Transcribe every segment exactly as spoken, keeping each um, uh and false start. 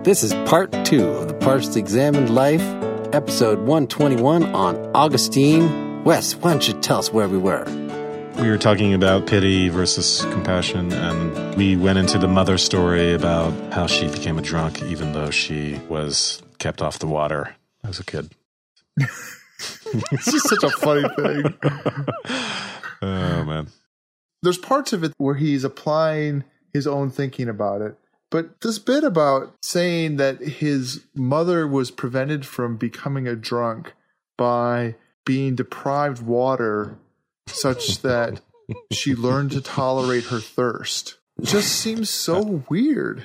This is part two of the Parched Examined Life, episode one twenty-one on Augustine. Wes, why don't you tell us where we were? We were talking about pity versus compassion, and we went into the mother story about how she became a drunk even though she was kept off the water as a kid. It's just such a funny thing. Oh, man. There's parts of it where he's applying his own thinking about it. But this bit about saying that his mother was prevented from becoming a drunk by being deprived water such that she learned to tolerate her thirst just seems so weird.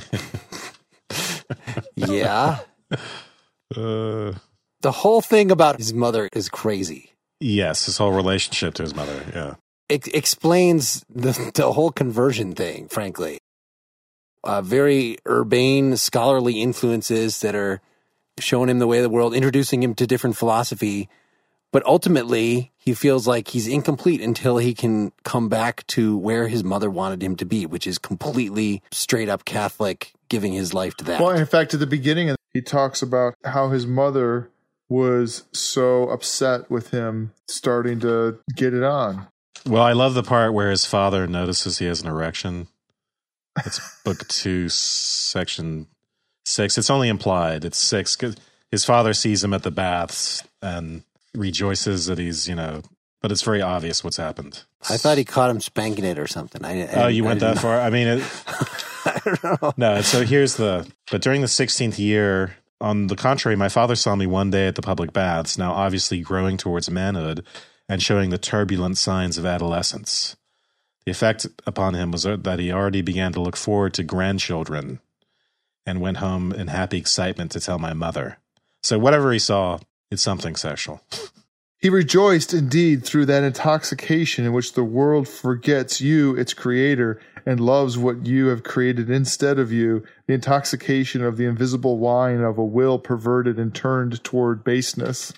Yeah. Uh, the whole thing about his mother is crazy. yes, his whole relationship to his mother, yeah. It explains the, the whole conversion thing, frankly. Uh, very urbane, scholarly influences that are showing him the way of the world, introducing him to different philosophy. But ultimately, he feels like he's incomplete until he can come back to where his mother wanted him to be, which is completely straight up Catholic, giving his life to that. Well, in fact, at the beginning, he talks about how his mother was so upset with him starting to get it on. Well, I love the part where his father notices he has an erection. It's book two, section six. It's only implied. It's six. 'Cause his father sees him at the baths and rejoices that he's, you know, but it's very obvious what's happened. I thought he caught him spanking it or something. I, I, Oh, you I went that know. far? I mean, it, I don't know. no, so here's the, but during the sixteenth year, on the contrary, my father saw me one day at the public baths, now obviously growing towards manhood and showing the turbulent signs of adolescence. The effect upon him was that he already began to look forward to grandchildren and went home in happy excitement to tell my mother. So whatever he saw, it's something sexual. He rejoiced indeed through that intoxication in which the world forgets you, its creator, and loves what you have created instead of you, the intoxication of the invisible wine of a will perverted and turned toward baseness.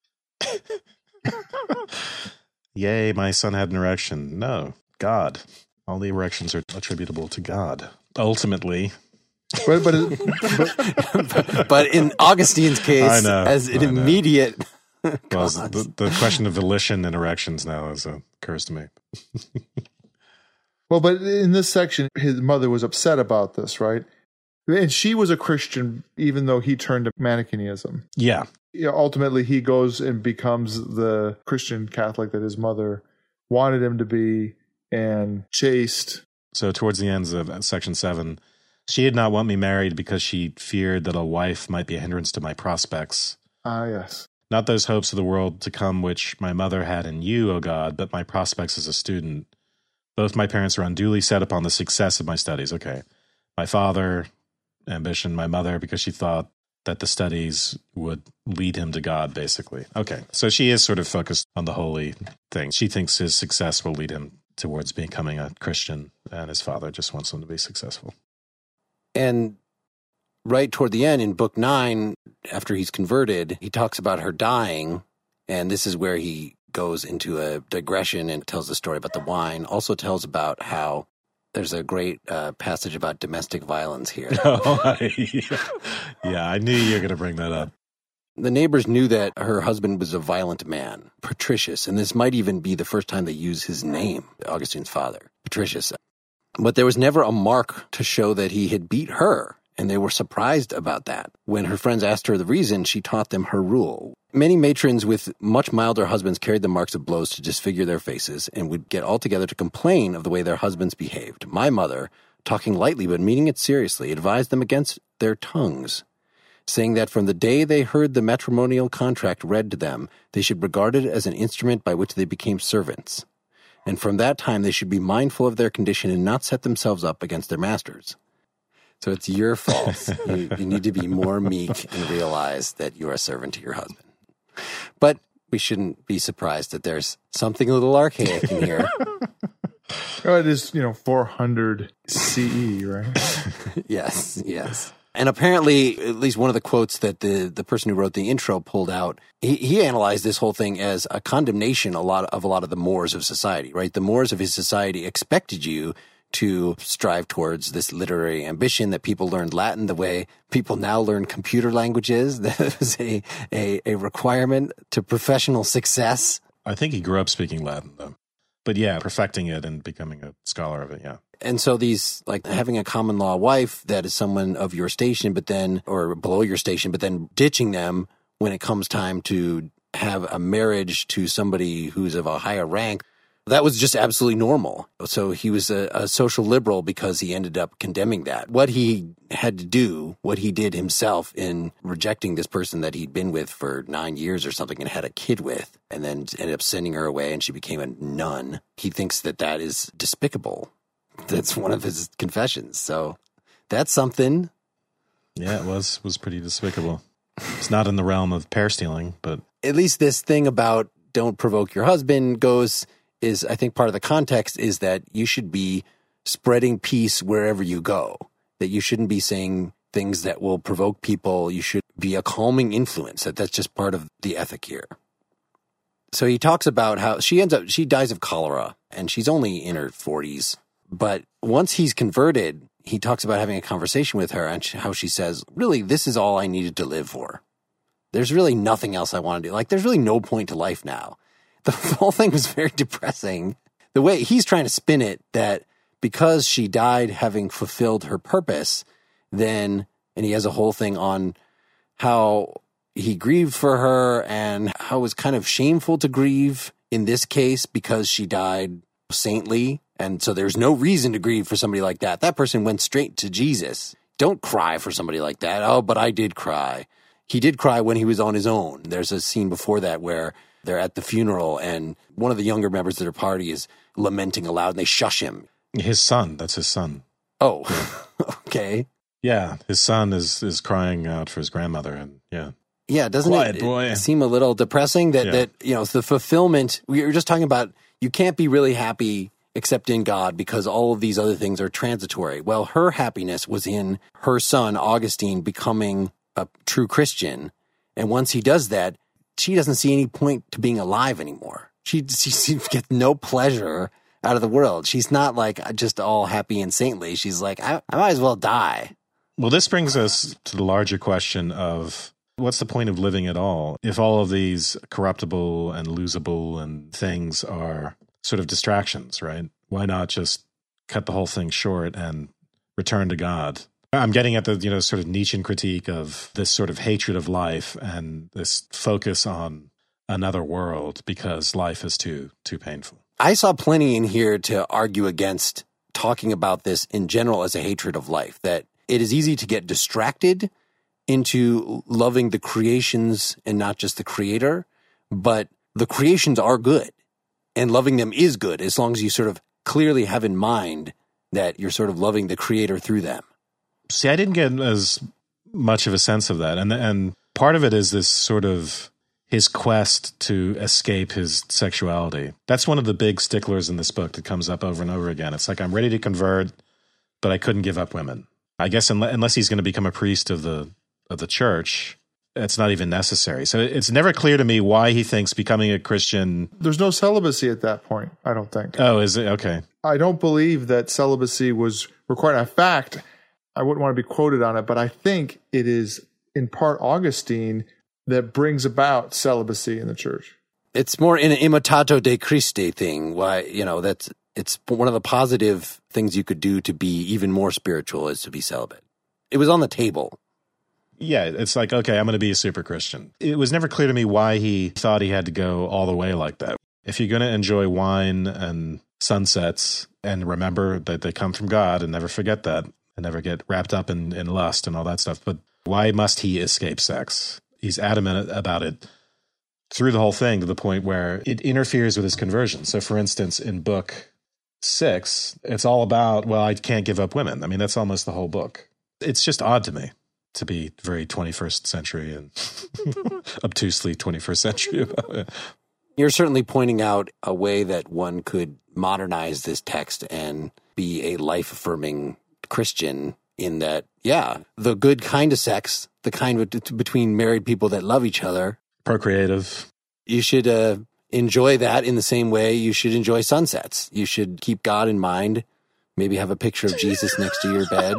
Yay, my son had an erection. No, God. All the erections are attributable to God. Ultimately. But, but, it, but, but in Augustine's case, I know, as an I know. immediate Well, cause. the, the question of volition and erections now is, uh, occurs to me. well, but in this section, his mother was upset about this, right? And she was a Christian, even though he turned to Manichaeism. Yeah. You know, ultimately, he goes and becomes the Christian Catholic that his mother wanted him to be and chaste. So towards the ends of section seven, she did not want me married because she feared that a wife might be a hindrance to my prospects. Ah, yes. Not those hopes of the world to come which my mother had in you, O God, but my prospects as a student. Both my parents were unduly set upon the success of my studies. Okay. My father, ambition, my mother, because she thought that the studies would lead him to God, basically. Okay. So she is sort of focused on the holy thing. She thinks his success will lead him towards becoming a Christian, and his father just wants him to be successful. And right toward the end, in book nine, after he's converted, he talks about her dying, and this is where he goes into a digression and tells the story about the wine. Also tells about how there's a great uh, passage about domestic violence here. Oh, I, yeah, I knew you were going to bring that up. The neighbors knew that her husband was a violent man, Patricius, and this might even be the first time they use his name, Augustine's father, Patricius. But there was never a mark to show that he had beat her, and they were surprised about that. When her friends asked her the reason, she taught them her rule. Many matrons with much milder husbands carried the marks of blows to disfigure their faces and would get all together to complain of the way their husbands behaved. My mother, talking lightly but meaning it seriously, advised them against their tongues, saying that from the day they heard the matrimonial contract read to them, they should regard it as an instrument by which they became servants. And from that time they should be mindful of their condition and not set themselves up against their masters. So it's your fault. you, you need to be more meek and realize that you are a servant to your husband. But we shouldn't be surprised that there's something a little archaic in here. Oh, it is, you know, four hundred C E, right? Yes, yes. And apparently, at least one of the quotes that the, the person who wrote the intro pulled out, he, he analyzed this whole thing as a condemnation a lot of a lot of the mores of society, right? The mores of his society expected you to strive towards this literary ambition, that people learned Latin the way people now learn computer languages. That was a, a, a requirement to professional success. I think he grew up speaking Latin, though. But yeah, perfecting it and becoming a scholar of it, yeah. And so these, like having a common law wife that is someone of your station, but then, or below your station, but then ditching them when it comes time to have a marriage to somebody who's of a higher rank, that was just absolutely normal. So he was a, a social liberal because he ended up condemning that. What he had to do, what he did himself in rejecting this person that he'd been with for nine years or something and had a kid with, and then ended up sending her away and she became a nun. He thinks that that is despicable. That's one of his confessions. So that's something. Yeah, it was was pretty despicable. It's not in the realm of pear stealing, but at least this thing about don't provoke your husband goes is, I think part of the context is that you should be spreading peace wherever you go, that you shouldn't be saying things that will provoke people. You should be a calming influence. That that's just part of the ethic here. So he talks about how she ends up, she dies of cholera and she's only in her forties. But once he's converted, he talks about having a conversation with her and how she says, really, this is all I needed to live for. There's really nothing else I want to do. Like, there's really no point to life now. The whole thing was very depressing. The way he's trying to spin it, that because she died having fulfilled her purpose, then, and he has a whole thing on how he grieved for her and how it was kind of shameful to grieve in this case because she died saintly. And so there's no reason to grieve for somebody like that. That person went straight to Jesus. Don't cry for somebody like that. Oh, but I did cry. He did cry when he was on his own. There's a scene before that where they're at the funeral and one of the younger members of their party is lamenting aloud and they shush him. His son, that's his son. Oh, okay. Yeah, his son is is crying out for his grandmother, and yeah. Yeah, doesn't Quiet, it, boy. it seem a little depressing that, Yeah. that, you know, the fulfillment, we were just talking about, you can't be really happy except in God because all of these other things are transitory. Well, her happiness was in her son, Augustine, becoming a true Christian. And once he does that, she doesn't see any point to being alive anymore. She, she, she gets no pleasure out of the world. She's not like just all happy and saintly. She's like, I, I might as well die. Well, this brings us to the larger question of what's the point of living at all if all of these corruptible and losable and things are sort of distractions, right? Why not just cut the whole thing short and return to God? I'm getting at the, you know, sort of Nietzschean critique of this sort of hatred of life and this focus on another world because life is too too painful. I saw plenty in here to argue against talking about this in general as a hatred of life, that it is easy to get distracted into loving the creations and not just the creator, but the creations are good and loving them is good as long as you sort of clearly have in mind that you're sort of loving the creator through them. See, I didn't get as much of a sense of that. And and part of it is this sort of his quest to escape his sexuality. That's one of the big sticklers in this book that comes up over and over again. It's like, I'm ready to convert, but I couldn't give up women. I guess unless, unless he's going to become a priest of the of the church, it's not even necessary. So it's never clear to me why he thinks becoming a Christian... There's no celibacy at that point, I don't think. Oh, is it? Okay. I don't believe that celibacy was required. In fact, I wouldn't want to be quoted on it, but I think it is in part Augustine that brings about celibacy in the church. It's more an imitato de Christi thing. Why, you know, that's, it's one of the positive things you could do to be even more spiritual is to be celibate. It was on the table. Yeah, it's like, okay, I'm going to be a super Christian. It was never clear to me why he thought he had to go all the way like that. If you're going to enjoy wine and sunsets and remember that they come from God and never forget that and never get wrapped up in, in lust and all that stuff, but why must he escape sex? He's adamant about it through the whole thing to the point where it interferes with his conversion. So, for instance, in book six, it's all about, well, I can't give up women. I mean, that's almost the whole book. It's just odd to me to be very twenty-first century and obtusely twenty-first century about it. You're certainly pointing out a way that one could modernize this text and be a life-affirming Christian in that, yeah, the good kind of sex, the kind of, between married people that love each other. Procreative. You should uh, enjoy that in the same way you should enjoy sunsets. You should keep God in mind Maybe have a picture of Jesus next to your bed.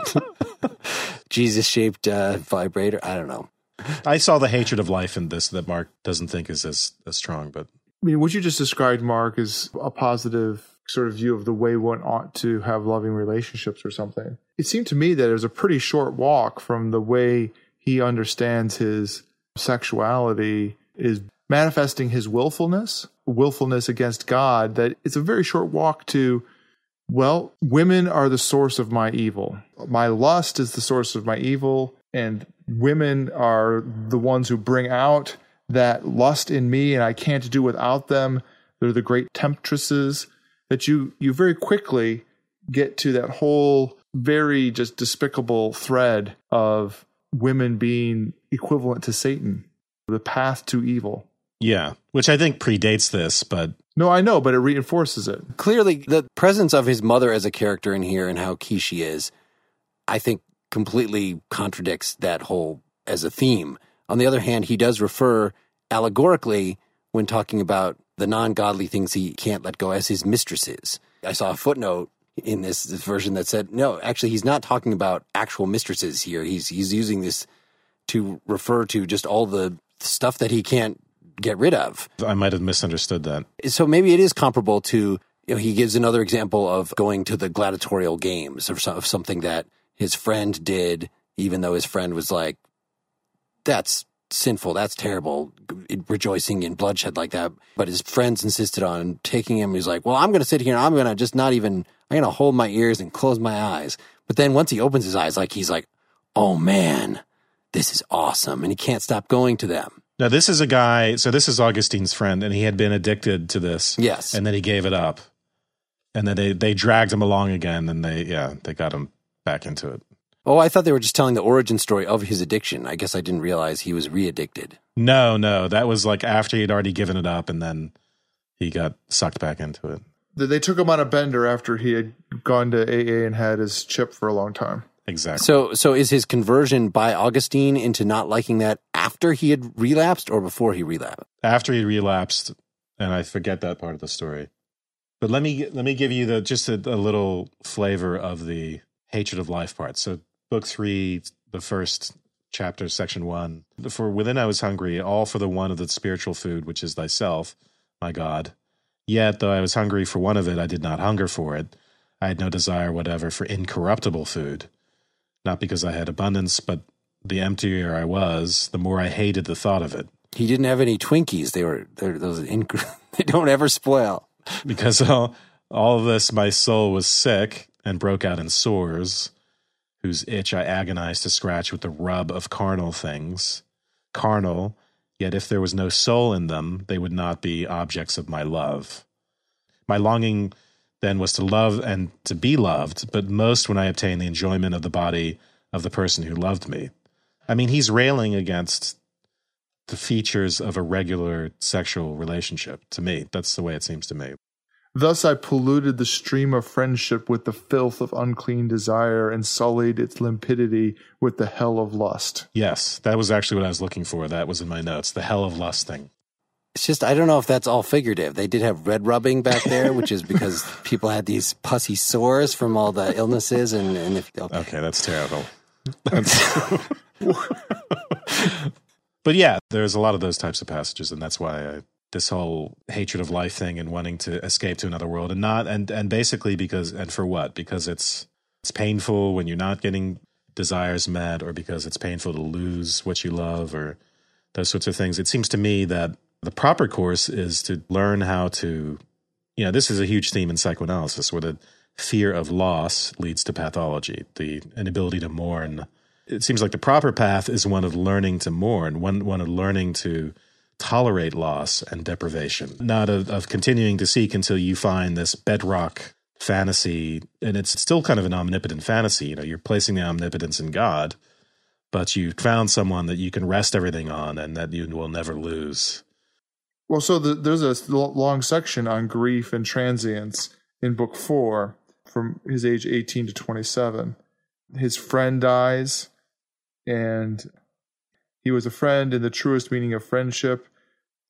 Jesus-shaped uh, vibrator. I don't know. I saw the hatred of life in this that Mark doesn't think is as, as strong, but I mean, what you just described, Mark, is a positive sort of view of the way one ought to have loving relationships or something. It seemed to me that it was a pretty short walk from the way he understands his sexuality is manifesting his willfulness, willfulness against God, that it's a very short walk to, well, women are the source of my evil. My lust is the source of my evil, and women are the ones who bring out that lust in me, and I can't do without them. They're the great temptresses. That you you very quickly get to that whole very just despicable thread of women being equivalent to Satan, the path to evil. Yeah, which I think predates this, but... No, I know, but it reinforces it. Clearly, the presence of his mother as a character in here and how key she is, I think completely contradicts that whole as a theme. On the other hand, he does refer allegorically when talking about the non-godly things he can't let go as his mistresses. I saw a footnote in this, this version that said, no, actually, he's not talking about actual mistresses here. He's he's using this to refer to just all the stuff that he can't get rid of. I might have misunderstood that. So maybe it is comparable to, you know, he gives another example of going to the gladiatorial games or of something that his friend did, even though his friend was like, that's sinful, that's terrible, rejoicing in bloodshed like that. But his friends insisted on taking him. He's like, well, I'm going to sit here and I'm going to just not even, I'm going to hold my ears and close my eyes. But then once he opens his eyes, like he's like, oh man, this is awesome. And he can't stop going to them. Now, this is a guy, so this is Augustine's friend, and he had been addicted to this. Yes. And then he gave it up. And then they, they dragged him along again, and they, yeah, they got him back into it. Oh, I thought they were just telling the origin story of his addiction. I guess I didn't realize he was re-addicted. No, no, that was like after he'd already given it up, and then he got sucked back into it. They took him on a bender after he had gone to A A and had his chip for a long time. Exactly. So so is his conversion by Augustine into not liking that after he had relapsed or before he relapsed? After he relapsed, and I forget that part of the story. But let me let me give you the just a, a little flavor of the hatred of life part. So book three, the first chapter, section one. For within I was hungry, all for the one of the spiritual food, which is thyself, my God. Yet, though I was hungry for one of it, I did not hunger for it. I had no desire whatever for incorruptible food. Not because I had abundance, but the emptier I was, the more I hated the thought of it. He didn't have any Twinkies. They were those. Inc- they don't ever spoil. Because all, all of this, my soul was sick and broke out in sores, whose itch I agonized to scratch with the rub of carnal things. Carnal, yet if there was no soul in them, they would not be objects of my love. My longing then was to love and to be loved, but most when I obtained the enjoyment of the body of the person who loved me. I mean, he's railing against the features of a regular sexual relationship, to me. That's the way it seems to me. Thus I polluted the stream of friendship with the filth of unclean desire and sullied its limpidity with the hell of lust. Yes, that was actually what I was looking for. That was in my notes, the hell of lusting. It's just, I don't know if that's all figurative. They did have red rubbing back there, which is because people had these pussy sores from all the illnesses. And, and if okay. okay, that's terrible. That's But yeah, there's a lot of those types of passages, and that's why I, this whole hatred of life thing and wanting to escape to another world, and not and and basically because and for what? Because it's it's painful when you're not getting desires met, or because it's painful to lose what you love, or those sorts of things. It seems to me that the proper course is to learn how to, you know, this is a huge theme in psychoanalysis, where the fear of loss leads to pathology, the inability to mourn. It seems like the proper path is one of learning to mourn, one, one of learning to tolerate loss and deprivation, not of, of continuing to seek until you find this bedrock fantasy. And it's still kind of an omnipotent fantasy. You know, you're placing the omnipotence in God, but you found someone that you can rest everything on and that you will never lose. Well, so the, there's a long section on grief and transience in book four from his age eighteen to twenty-seven. His friend dies, and he was a friend in the truest meaning of friendship.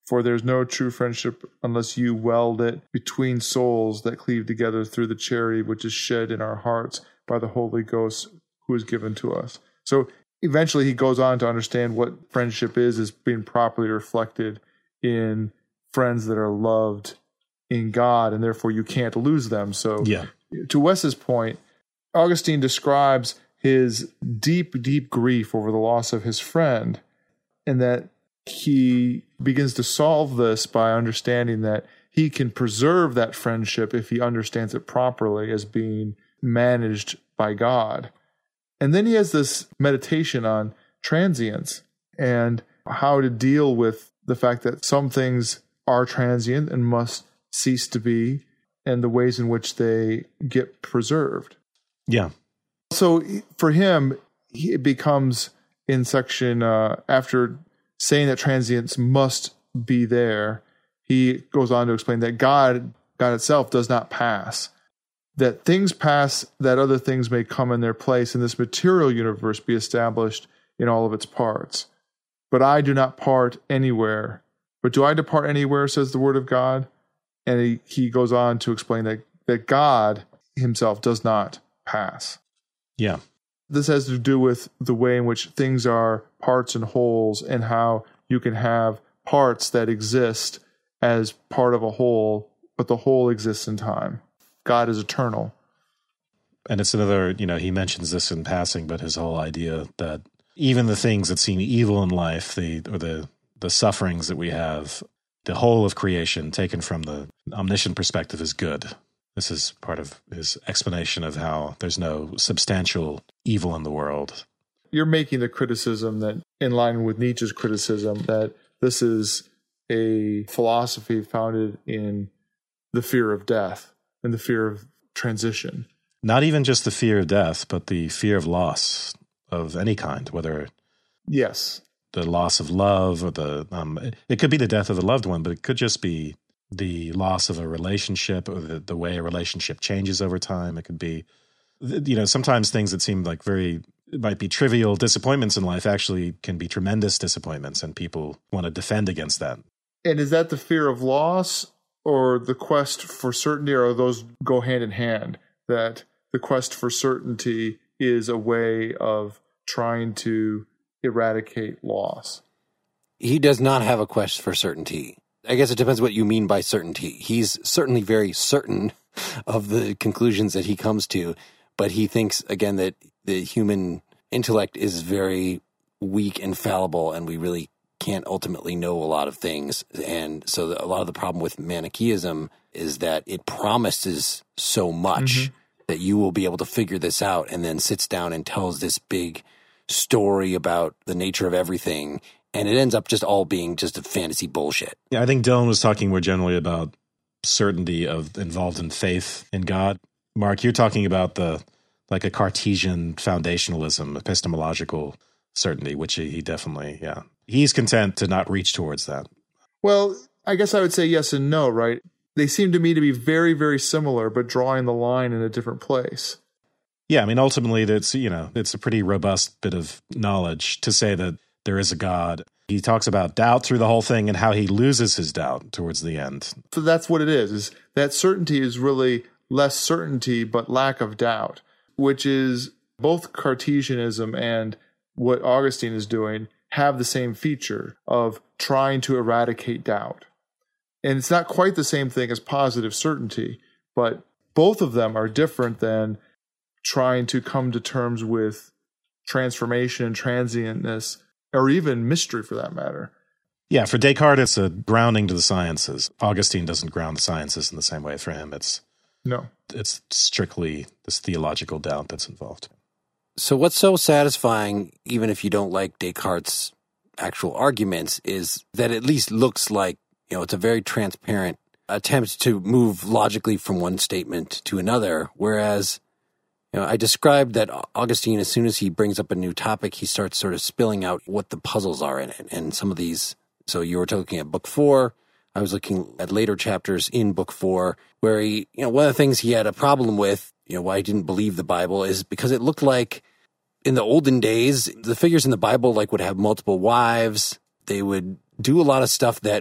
For there's no true friendship unless you weld it between souls that cleave together through the charity which is shed in our hearts by the Holy Ghost who is given to us. So eventually he goes on to understand what friendship is, is being properly reflected in friends that are loved in God, and therefore you can't lose them. So yeah. To Wes's point, Augustine describes his deep, deep grief over the loss of his friend, and that he begins to solve this by understanding that he can preserve that friendship if he understands it properly as being managed by God. And then he has this meditation on transience and how to deal with the fact that some things are transient and must cease to be, and the ways in which they get preserved. Yeah. So for him, it becomes in section, uh, after saying that transience must be there, he goes on to explain that God, God itself does not pass. That things pass, that other things may come in their place, and this material universe be established in all of its parts. But I do not part anywhere. But do I depart anywhere, says the word of God? And he, he goes on to explain that, that God himself does not pass. Yeah. This has to do with the way in which things are parts and wholes, and how you can have parts that exist as part of a whole, but the whole exists in time. God is eternal. And it's another, you know, he mentions this in passing, but his whole idea that even the things that seem evil in life, the or the the sufferings that we have, the whole of creation taken from the omniscient perspective is good. This is part of his explanation of how there's no substantial evil in the world. You're making the criticism that, in line with Nietzsche's criticism, that this is a philosophy founded in the fear of death and the fear of transition. Not even just the fear of death, but the fear of loss of any kind, whether yes, the loss of love or the um, it could be the death of a loved one, but it could just be the loss of a relationship or the, the way a relationship changes over time. It could be, you know, sometimes things that seem like very, it might be trivial disappointments in life actually can be tremendous disappointments, and people want to defend against that. And is that the fear of loss or the quest for certainty, or those go hand in hand? That the quest for certainty is a way of trying to eradicate loss? He does not have a quest for certainty. I guess it depends what you mean by certainty. He's certainly very certain of the conclusions that he comes to, but he thinks, again, that the human intellect is very weak and fallible, and we really can't ultimately know a lot of things. And so a lot of the problem with Manichaeism is that it promises so much mm-hmm. that you will be able to figure this out, and then sits down and tells this big story about the nature of everything. And it ends up just all being just a fantasy bullshit. Yeah, I think Dylan was talking more generally about certainty of involved in faith in God. Mark, you're talking about the like a Cartesian foundationalism, epistemological certainty, which he definitely, yeah. He's content to not reach towards that. Well, I guess I would say yes and no, right? They seem to me to be very, very similar, but drawing the line in a different place. Yeah, I mean, ultimately, it's, you know, it's a pretty robust bit of knowledge to say that there is a God. He talks about doubt through the whole thing and how he loses his doubt towards the end. So that's what it is, is that certainty is really less certainty, but lack of doubt, which is both Cartesianism and what Augustine is doing have the same feature of trying to eradicate doubt. And it's not quite the same thing as positive certainty, but both of them are different than trying to come to terms with transformation and transientness, or even mystery for that matter. Yeah, for Descartes, it's a grounding to the sciences. Augustine doesn't ground the sciences in the same way. For him, it's no, it's strictly this theological doubt that's involved. So what's so satisfying, even if you don't like Descartes' actual arguments, is that it at least looks like, you know, it's a very transparent attempt to move logically from one statement to another, whereas, you know, I described that Augustine, as soon as he brings up a new topic, he starts sort of spilling out what the puzzles are in it. And some of these, so you were looking at book four, I was looking at later chapters in book four, where he, you know, one of the things he had a problem with, you know, why he didn't believe the Bible is because it looked like in the olden days, the figures in the Bible like would have multiple wives. They would do a lot of stuff that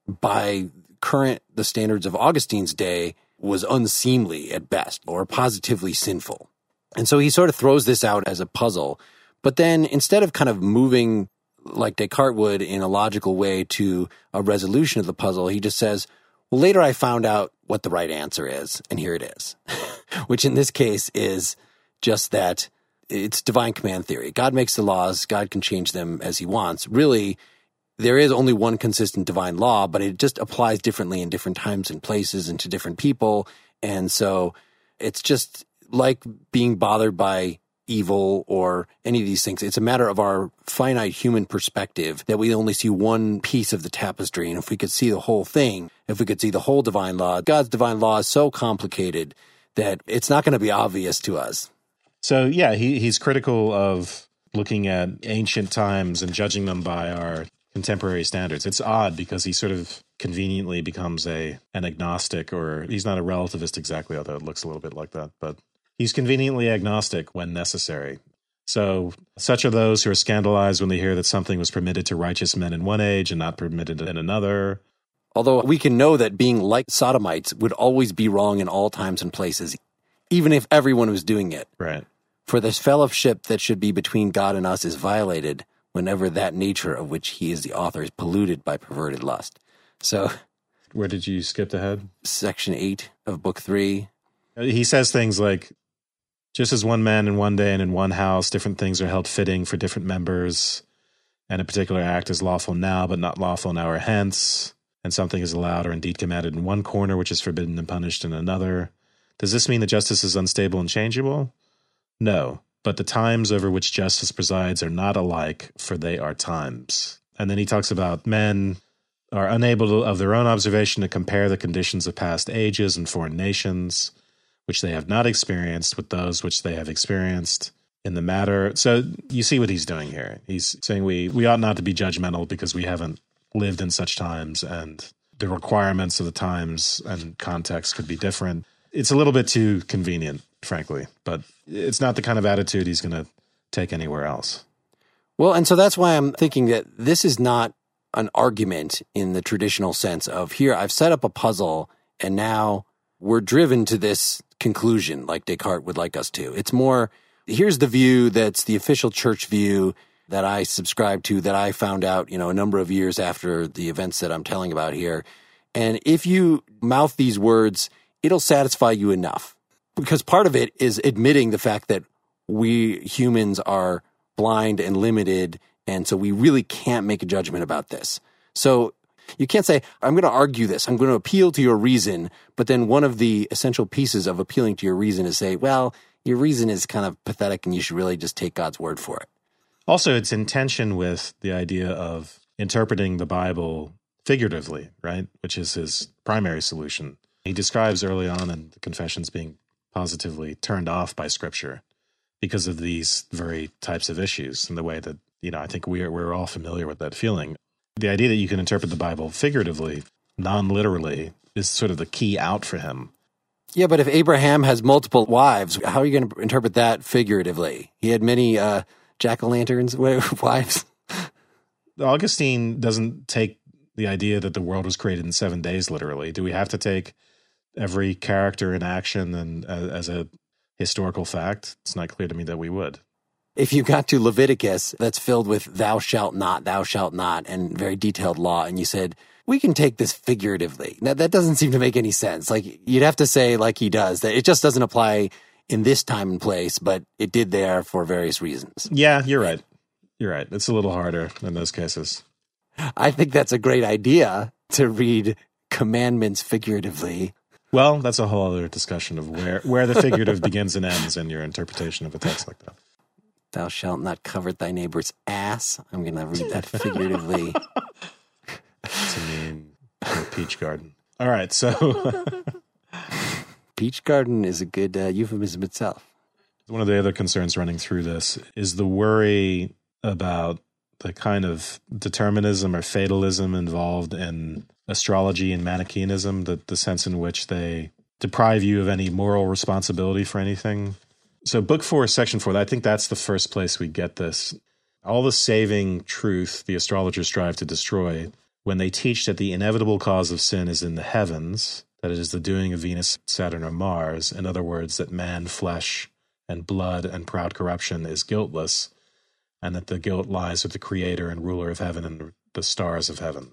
by current, the standards of Augustine's day, was unseemly at best or positively sinful. And so he sort of throws this out as a puzzle. But then instead of kind of moving like Descartes would in a logical way to a resolution of the puzzle, he just says, well, later I found out what the right answer is, and here it is. Which in this case is just that it's divine command theory. God makes the laws, God can change them as he wants. Really, there is only one consistent divine law, but it just applies differently in different times and places and to different people. And so it's just like being bothered by evil or any of these things. It's a matter of our finite human perspective that we only see one piece of the tapestry. And if we could see the whole thing, if we could see the whole divine law, God's divine law is so complicated that it's not going to be obvious to us. So, yeah, he, he's critical of looking at ancient times and judging them by our contemporary standards. It's odd because he sort of conveniently becomes a an agnostic, or he's not a relativist exactly, although it looks a little bit like that, but he's conveniently agnostic when necessary. So such are those who are scandalized when they hear that something was permitted to righteous men in one age and not permitted in another. Although we can know that being like sodomites would always be wrong in all times and places, even if everyone was doing it. Right. For this fellowship that should be between God and us is violated whenever that nature of which he is the author is polluted by perverted lust. So, where did you skip ahead? Section eight of book three. He says things like, just as one man in one day and in one house, different things are held fitting for different members, and a particular act is lawful now, but not lawful an hour hence, and something is allowed or indeed commanded in one corner, which is forbidden and punished in another. Does this mean that justice is unstable and changeable? No, but the times over which justice presides are not alike, for they are times. And then he talks about men are unable to, of their own observation to compare the conditions of past ages and foreign nations, which they have not experienced, with those which they have experienced in the matter. So you see what he's doing here. He's saying we, we ought not to be judgmental because we haven't lived in such times, and the requirements of the times and context could be different. It's a little bit too convenient, frankly, but it's not the kind of attitude he's going to take anywhere else. Well, and so that's why I'm thinking that this is not an argument in the traditional sense of, here, I've set up a puzzle, and now we're driven to this conclusion like Descartes would like us to. It's more, here's the view that's the official church view that I subscribe to, that I found out, you know, a number of years after the events that I'm telling about here. And if you mouth these words, it'll satisfy you enough. Because part of it is admitting the fact that we humans are blind and limited, and so we really can't make a judgment about this. So you can't say, I'm going to argue this, I'm going to appeal to your reason, but then one of the essential pieces of appealing to your reason is say, well, your reason is kind of pathetic and you should really just take God's word for it. Also, it's in tension with the idea of interpreting the Bible figuratively, right? Which is his primary solution. He describes early on in the Confessions being positively turned off by Scripture because of these very types of issues, and the way that, you know, I think we're, we're all familiar with that feeling. The idea that you can interpret the Bible figuratively, non-literally, is sort of the key out for him. Yeah, but if Abraham has multiple wives, how are you going to interpret that figuratively? He had many uh, jack-o'-lanterns wives. Augustine doesn't take the idea that the world was created in seven days literally. Do we have to take every character in action and uh, as a historical fact? It's not clear to me that we would. If you got to Leviticus that's filled with thou shalt not, thou shalt not, and very detailed law, and you said, we can take this figuratively. Now, that doesn't seem to make any sense. Like, you'd have to say, like he does, that it just doesn't apply in this time and place, but it did there for various reasons. Yeah, you're right. You're right. It's a little harder in those cases. I think that's a great idea, to read commandments figuratively. Well, that's a whole other discussion of where, where the figurative begins and ends in your interpretation of a text like that. Thou shalt not covet thy neighbor's ass. I'm going to read that figuratively. To mean a peach garden. All right, so... Peach garden is a good uh, euphemism itself. One of the other concerns running through this is the worry about the kind of determinism or fatalism involved in astrology and Manichaeism, the, the sense in which they deprive you of any moral responsibility for anything. So book four, section four, I think that's the first place we get this. All the saving truth the astrologers strive to destroy when they teach that the inevitable cause of sin is in the heavens, that it is the doing of Venus, Saturn, or Mars, in other words, that man, flesh, and blood and proud corruption is guiltless, and that the guilt lies with the creator and ruler of heaven and the stars of heaven.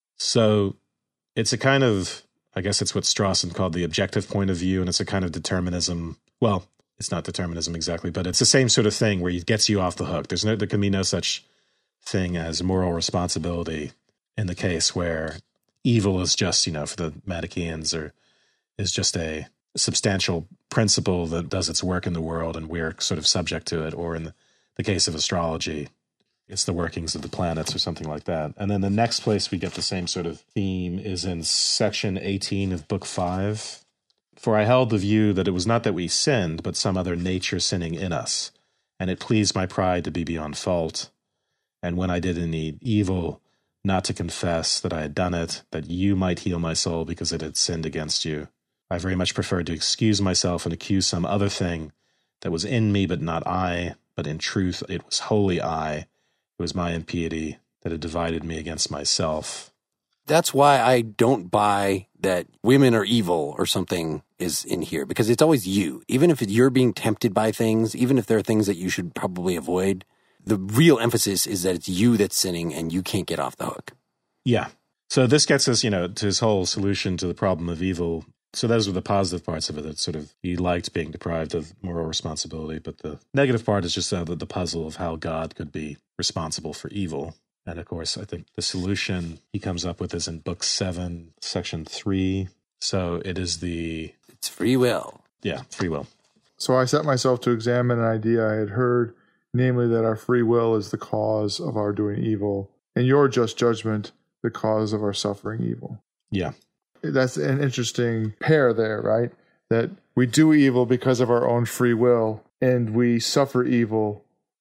So it's a kind of, I guess it's what Strawson called the objective point of view, and it's a kind of determinism. Well, it's not determinism exactly, but it's the same sort of thing where it gets you off the hook. There's no, there can be no such thing as moral responsibility in the case where evil is just, you know, for the Manichaeans, or is just a substantial principle that does its work in the world and we're sort of subject to it, or in the, the case of astrology, it's the workings of the planets or something like that. And then the next place we get the same sort of theme is in section eighteen of book five. For I held the view that it was not that we sinned, but some other nature sinning in us, and it pleased my pride to be beyond fault. And when I did any evil, not to confess that I had done it, that you might heal my soul because it had sinned against you. I very much preferred to excuse myself and accuse some other thing that was in me, but not I, but in truth it was wholly I. It was my impiety that had divided me against myself. That's why I don't buy that women are evil or something is in here, because it's always you. Even if you're being tempted by things, even if there are things that you should probably avoid, the real emphasis is that it's you that's sinning and you can't get off the hook. Yeah. So this gets us, you know, to his whole solution to the problem of evil. So those were the positive parts of it, that sort of he liked being deprived of moral responsibility. But the negative part is just uh, the, the puzzle of how God could be responsible for evil. And of course, I think the solution he comes up with is in book seven, section three. So it is the... It's free will. Yeah, free will. So I set myself to examine an idea I had heard, namely that our free will is the cause of our doing evil, and your just judgment the cause of our suffering evil. Yeah. That's an interesting pair there, right? That we do evil because of our own free will, and we suffer evil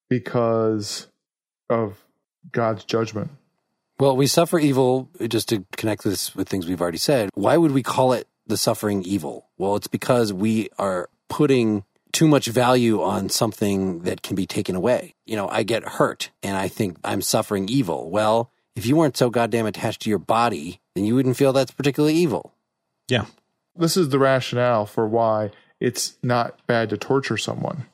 because of God's judgment. Well, we suffer evil, just to connect this with things we've already said. Why would we call it the suffering evil? Well, it's because we are putting too much value on something that can be taken away. You know, I get hurt and I think I'm suffering evil. Well, if you weren't so goddamn attached to your body, then you wouldn't feel that's particularly evil. Yeah. This is the rationale for why it's not bad to torture someone,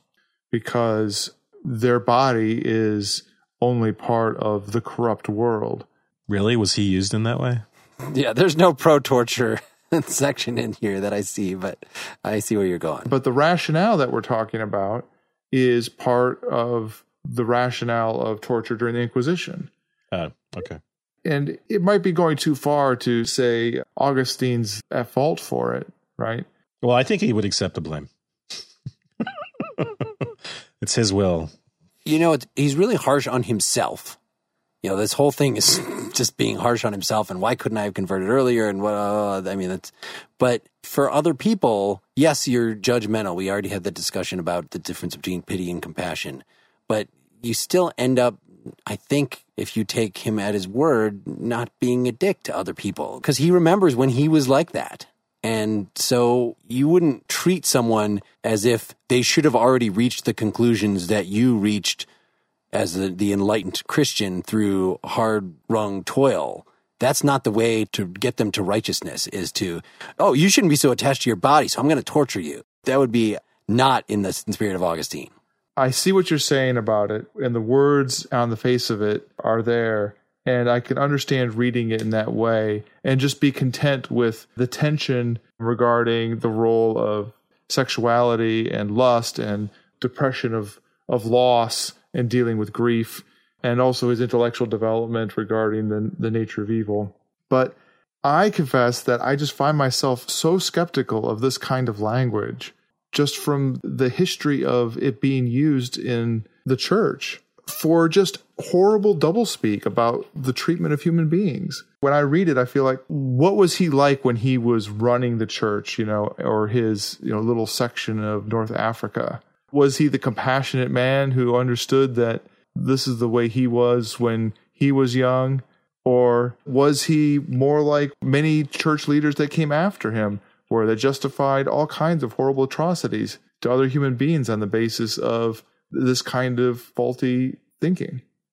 because their body is only part of the corrupt world. Really? Was he used in that way? Yeah, there's no pro-torture section in here that I see, but I see where you're going. But the rationale that we're talking about is part of the rationale of torture during the Inquisition. Uh, okay. And it might be going too far to say Augustine's at fault for it, right? Well, I think he would accept the blame. It's his will. You know, it's, he's really harsh on himself. You know, this whole thing is just being harsh on himself, and why couldn't I have converted earlier? And what, uh, I mean, that's, but for other people, yes, you're judgmental. We already had the discussion about the difference between pity and compassion, but you still end up, I think, if you take him at his word, not being a dick to other people, because he remembers when he was like that. And so you wouldn't treat someone as if they should have already reached the conclusions that you reached as the, the enlightened Christian through hard-wrung toil. That's not the way to get them to righteousness, is to, oh, you shouldn't be so attached to your body, so I'm going to torture you. That would be not in the spirit of Augustine. I see what you're saying about it, and the words on the face of it are there, and I can understand reading it in that way and just be content with the tension regarding the role of sexuality and lust and depression of, of loss and dealing with grief, and also his intellectual development regarding the, the nature of evil. But I confess that I just find myself so skeptical of this kind of language, just from the history of it being used in the church for just horrible doublespeak about the treatment of human beings. When I read it, I feel like, what was he like when he was running the church, you know, or his, you know, little section of North Africa? Was he the compassionate man who understood that this is the way he was when he was young? Or was he more like many church leaders that came after him, where they justified all kinds of horrible atrocities to other human beings on the basis of this kind of faulty thinking?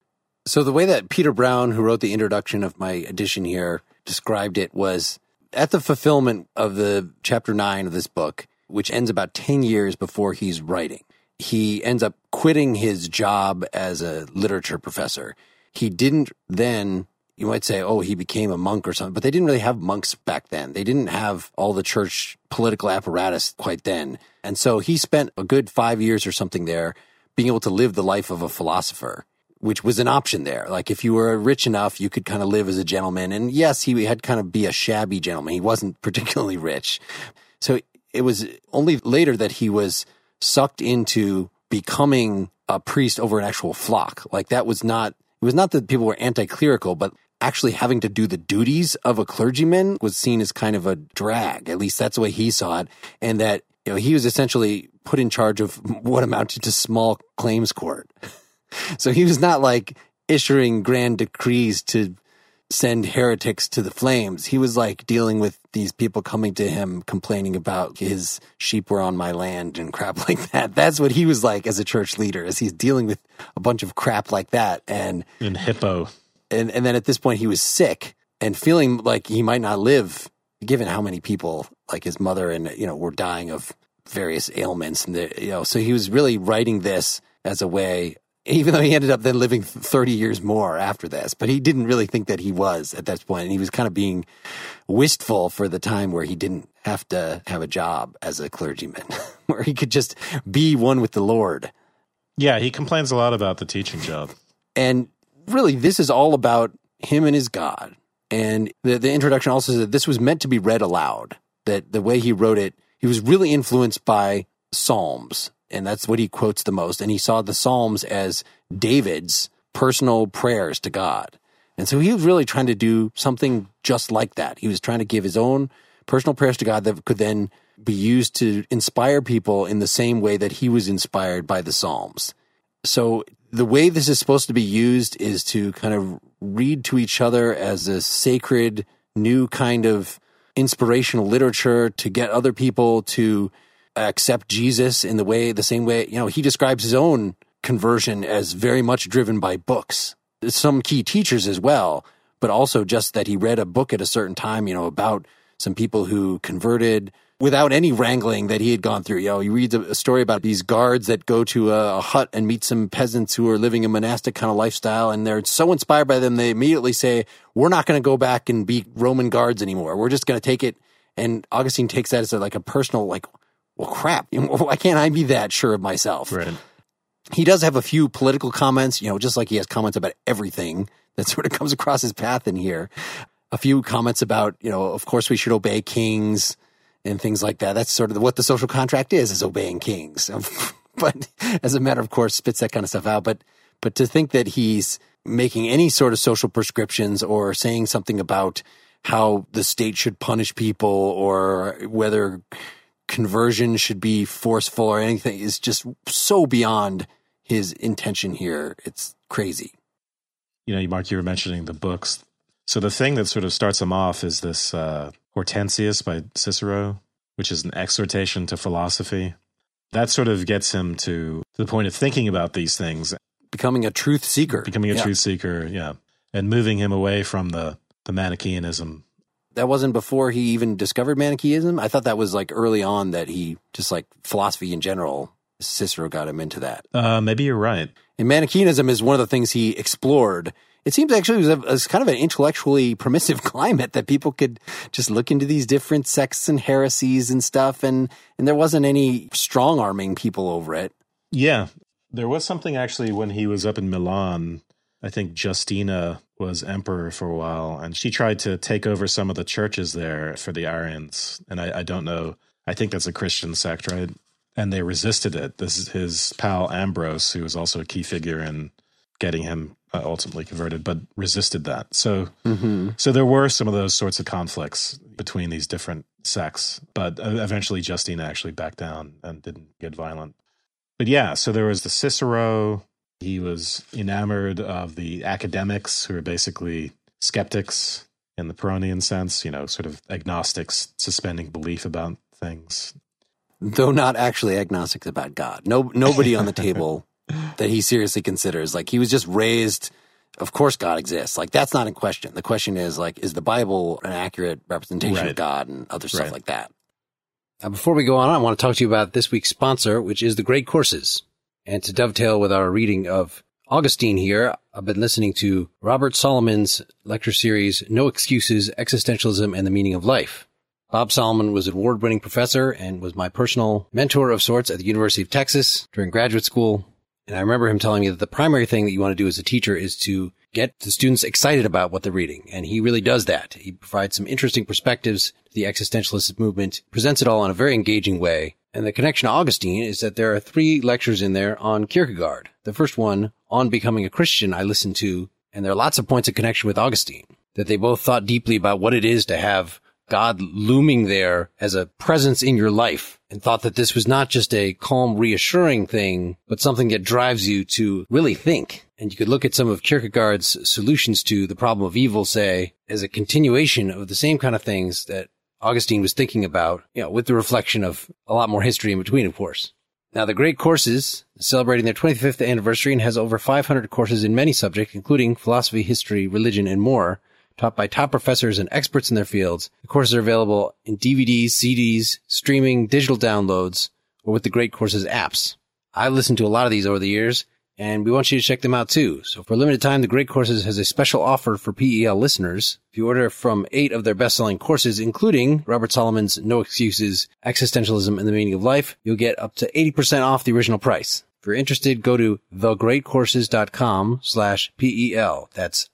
So the way that Peter Brown, who wrote the introduction of my edition here, described it was at the fulfillment of the chapter nine of this book, which ends about ten years before he's writing. He ends up quitting his job as a literature professor. He didn't then, you might say, oh, he became a monk or something, but they didn't really have monks back then. They didn't have all the church political apparatus quite then. And so he spent a good five years or something there being able to live the life of a philosopher, which was an option there. Like if you were rich enough, you could kind of live as a gentleman. And yes, he had kind of be a shabby gentleman. He wasn't particularly rich. So it was only later that he was sucked into becoming a priest over an actual flock. Like that was not, it was not that people were anti-clerical, but actually having to do the duties of a clergyman was seen as kind of a drag. At least that's the way he saw it. And that, you know, he was essentially put in charge of what amounted to small claims court. So he was not like issuing grand decrees to send heretics to the flames. He was like dealing with these people coming to him complaining about his sheep were on my land and crap like that. That's what he was like as a church leader, as he's dealing with a bunch of crap like that. And in Hippo. And, and then at this point he was sick and feeling like he might not live, given how many people like his mother and, you know, were dying of various ailments. And, the, you know, so he was really writing this as a way, even though he ended up then living thirty years more after this, but he didn't really think that he was at that point. And he was kind of being wistful for the time where he didn't have to have a job as a clergyman, where he could just be one with the Lord. Yeah, he complains a lot about the teaching job. And really, this is all about him and his God. And the, the introduction also said this was meant to be read aloud, that the way he wrote it, he was really influenced by Psalms. And that's what he quotes the most. And he saw the Psalms as David's personal prayers to God. And so he was really trying to do something just like that. He was trying to give his own personal prayers to God that could then be used to inspire people in the same way that he was inspired by the Psalms. So the way this is supposed to be used is to kind of read to each other as a sacred, new kind of inspirational literature to get other people to accept Jesus in the way, the same way, you know, he describes his own conversion as very much driven by books. Some key teachers as well, but also just that he read a book at a certain time, you know, about some people who converted without any wrangling that he had gone through. You know, he reads a story about these guards that go to a, a hut and meet some peasants who are living a monastic kind of lifestyle, and they're so inspired by them, they immediately say, we're not going to go back and be Roman guards anymore. We're just going to take it. And Augustine takes that as a, like a personal, like, well, crap, you know, why can't I be that sure of myself? Right. He does have a few political comments, you know, just like he has comments about everything that sort of comes across his path in here. A few comments about, you know, of course we should obey kings and things like that. That's sort of what the social contract is, is obeying kings. But as a matter of course, spits that kind of stuff out. But but to think that he's making any sort of social prescriptions or saying something about how the state should punish people or whether conversion should be forceful or anything is just so beyond his intention here. It's crazy. You know, Mark, you were mentioning the books. So the thing that sort of starts him off is this uh, Hortensius by Cicero, which is an exhortation to philosophy. That sort of gets him to, to the point of thinking about these things. Becoming a truth seeker. Becoming a yeah. truth seeker, yeah. And moving him away from the, the Manichaeanism. That wasn't before he even discovered Manichaeism? I thought that was like early on that he, just like philosophy in general, Cicero got him into that. Uh, maybe you're right. And Manichaeism is one of the things he explored. It seems actually it was, a, it was kind of an intellectually permissive climate that people could just look into these different sects and heresies and stuff, and, and there wasn't any strong-arming people over it. Yeah. There was something actually when he was up in Milan. I think Justina was emperor for a while, and she tried to take over some of the churches there for the Arians. And I, I don't know. I think that's a Christian sect, right? And they resisted it. This is his pal Ambrose, who was also a key figure in getting him uh, ultimately converted, but resisted that. So, mm-hmm. so there were some of those sorts of conflicts between these different sects, but uh, eventually Justina actually backed down and didn't get violent. But yeah, so there was the Cicero. He was enamored of the academics, who are basically skeptics in the Pyrrhonian sense, you know, sort of agnostics suspending belief about things. Though not actually agnostics about God. No, nobody on the table that he seriously considers. Like, he was just raised of course God exists. Like, that's not in question. The question is, like, is the Bible an accurate representation Right. of God and other stuff Right. like that? Now, before we go on, I want to talk to you about this week's sponsor, which is the Great Courses. And to dovetail with our reading of Augustine here, I've been listening to Robert Solomon's lecture series, No Excuses, Existentialism and the Meaning of Life. Bob Solomon was an award-winning professor and was my personal mentor of sorts at the University of Texas during graduate school. And I remember him telling me that the primary thing that you want to do as a teacher is to get the students excited about what they're reading. And he really does that. He provides some interesting perspectives to the existentialist movement, presents it all in a very engaging way. And the connection to Augustine is that there are three lectures in there on Kierkegaard. The first one, on becoming a Christian, I listened to, and there are lots of points of connection with Augustine, that they both thought deeply about what it is to have God looming there as a presence in your life, and thought that this was not just a calm, reassuring thing, but something that drives you to really think. And you could look at some of Kierkegaard's solutions to the problem of evil, say, as a continuation of the same kind of things that Augustine was thinking about, you know, with the reflection of a lot more history in between, of course. Now, the Great Courses is celebrating their twenty-fifth anniversary and has over five hundred courses in many subjects, including philosophy, history, religion, and more, taught by top professors and experts in their fields. The courses are available in D V Ds, C Ds, streaming, digital downloads, or with the Great Courses apps. I've listened to a lot of these over the years, and we want you to check them out too. So for a limited time, the Great Courses has a special offer for P E L listeners. If you order from eight of their best-selling courses, including Robert Solomon's No Excuses, Existentialism and the Meaning of Life, you'll get up to eighty percent off the original price. If you're interested, go to thegreatcourses.com slash PEL. That's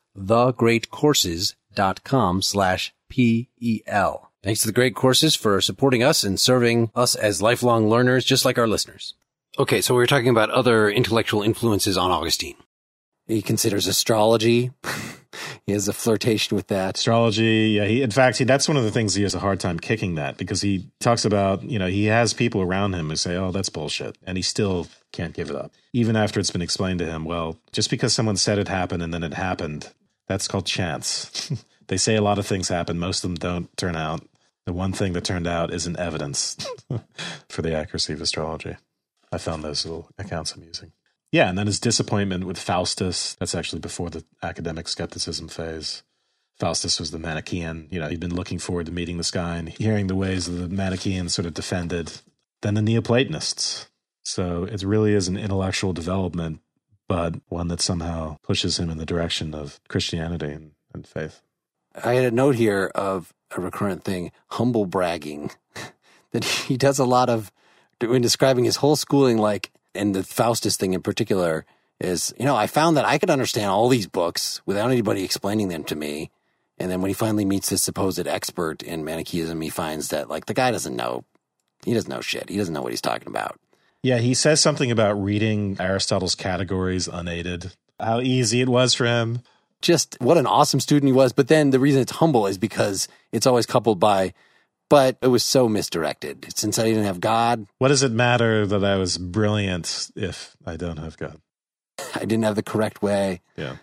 thegreatcourses.com slash P-E-L. Thanks to the Great Courses for supporting us and serving us as lifelong learners, just like our listeners. Okay, so we were talking about other intellectual influences on Augustine. He considers astrology. He has a flirtation with that. Astrology, yeah. He, in fact, he, that's one of the things he has a hard time kicking that, because he talks about, you know, he has people around him who say, oh, that's bullshit. And he still can't give it up. Even after it's been explained to him, well, just because someone said it happened and then it happened, that's called chance. They say a lot of things happen. Most of them don't turn out. The one thing that turned out isn't evidence for the accuracy of astrology. I found those little accounts amusing. Yeah, and then his disappointment with Faustus. That's actually before the academic skepticism phase. Faustus was the Manichaean. You know, he'd been looking forward to meeting this guy and hearing the ways of the Manichaeans sort of defended. Then the Neoplatonists. So it really is an intellectual development, but one that somehow pushes him in the direction of Christianity and, and faith. I had a note here of a recurrent thing, humble bragging, that he does a lot of, when describing his whole schooling, like, and the Faustus thing in particular, is, you know, I found that I could understand all these books without anybody explaining them to me. And then when he finally meets this supposed expert in Manichaeism, he finds that, like, the guy doesn't know, he doesn't know shit. He doesn't know what he's talking about. Yeah, he says something about reading Aristotle's categories unaided, how easy it was for him. Just what an awesome student he was. But then the reason it's humble is because it's always coupled by, but it was so misdirected. Since I didn't have God. What does it matter that I was brilliant if I don't have God? I didn't have the correct way. Yeah.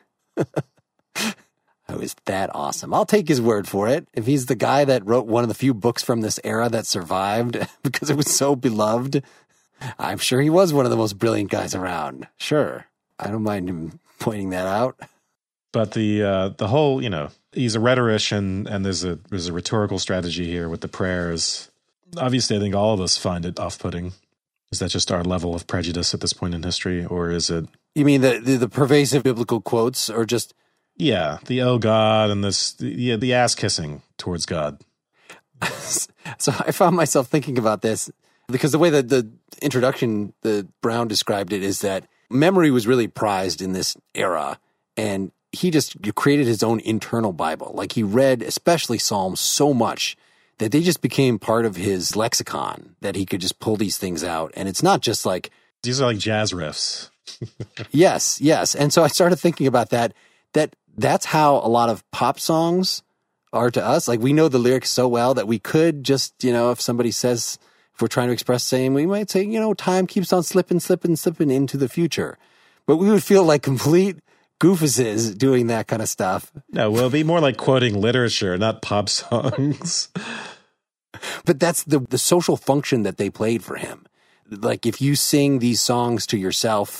I was that awesome. I'll take his word for it. If he's the guy that wrote one of the few books from this era that survived because it was so beloved, I'm sure he was one of the most brilliant guys around. Sure. I don't mind him pointing that out. But the uh, the whole, you know, he's a rhetorician, and there's a there's a rhetorical strategy here with the prayers. Obviously, I think all of us find it off-putting. Is that just our level of prejudice at this point in history, or is it? You mean the the, the pervasive biblical quotes, or just? Yeah, the oh God and this, yeah, the ass kissing towards God. So I found myself thinking about this because the way that the introduction, the Brown described it, is that memory was really prized in this era, and he just created his own internal Bible. Like, he read, especially Psalms, so much that they just became part of his lexicon, that he could just pull these things out. And it's not just like... These are like jazz riffs. Yes, yes. And so I started thinking about that, that that's how a lot of pop songs are to us. Like, we know the lyrics so well that we could just, you know, if somebody says, if we're trying to express saying, we might say, you know, time keeps on slipping, slipping, slipping into the future. But we would feel like complete goofuses doing that kind of stuff. No, well, it'd be more like quoting literature, not pop songs. But that's the the social function that they played for him. Like, if you sing these songs to yourself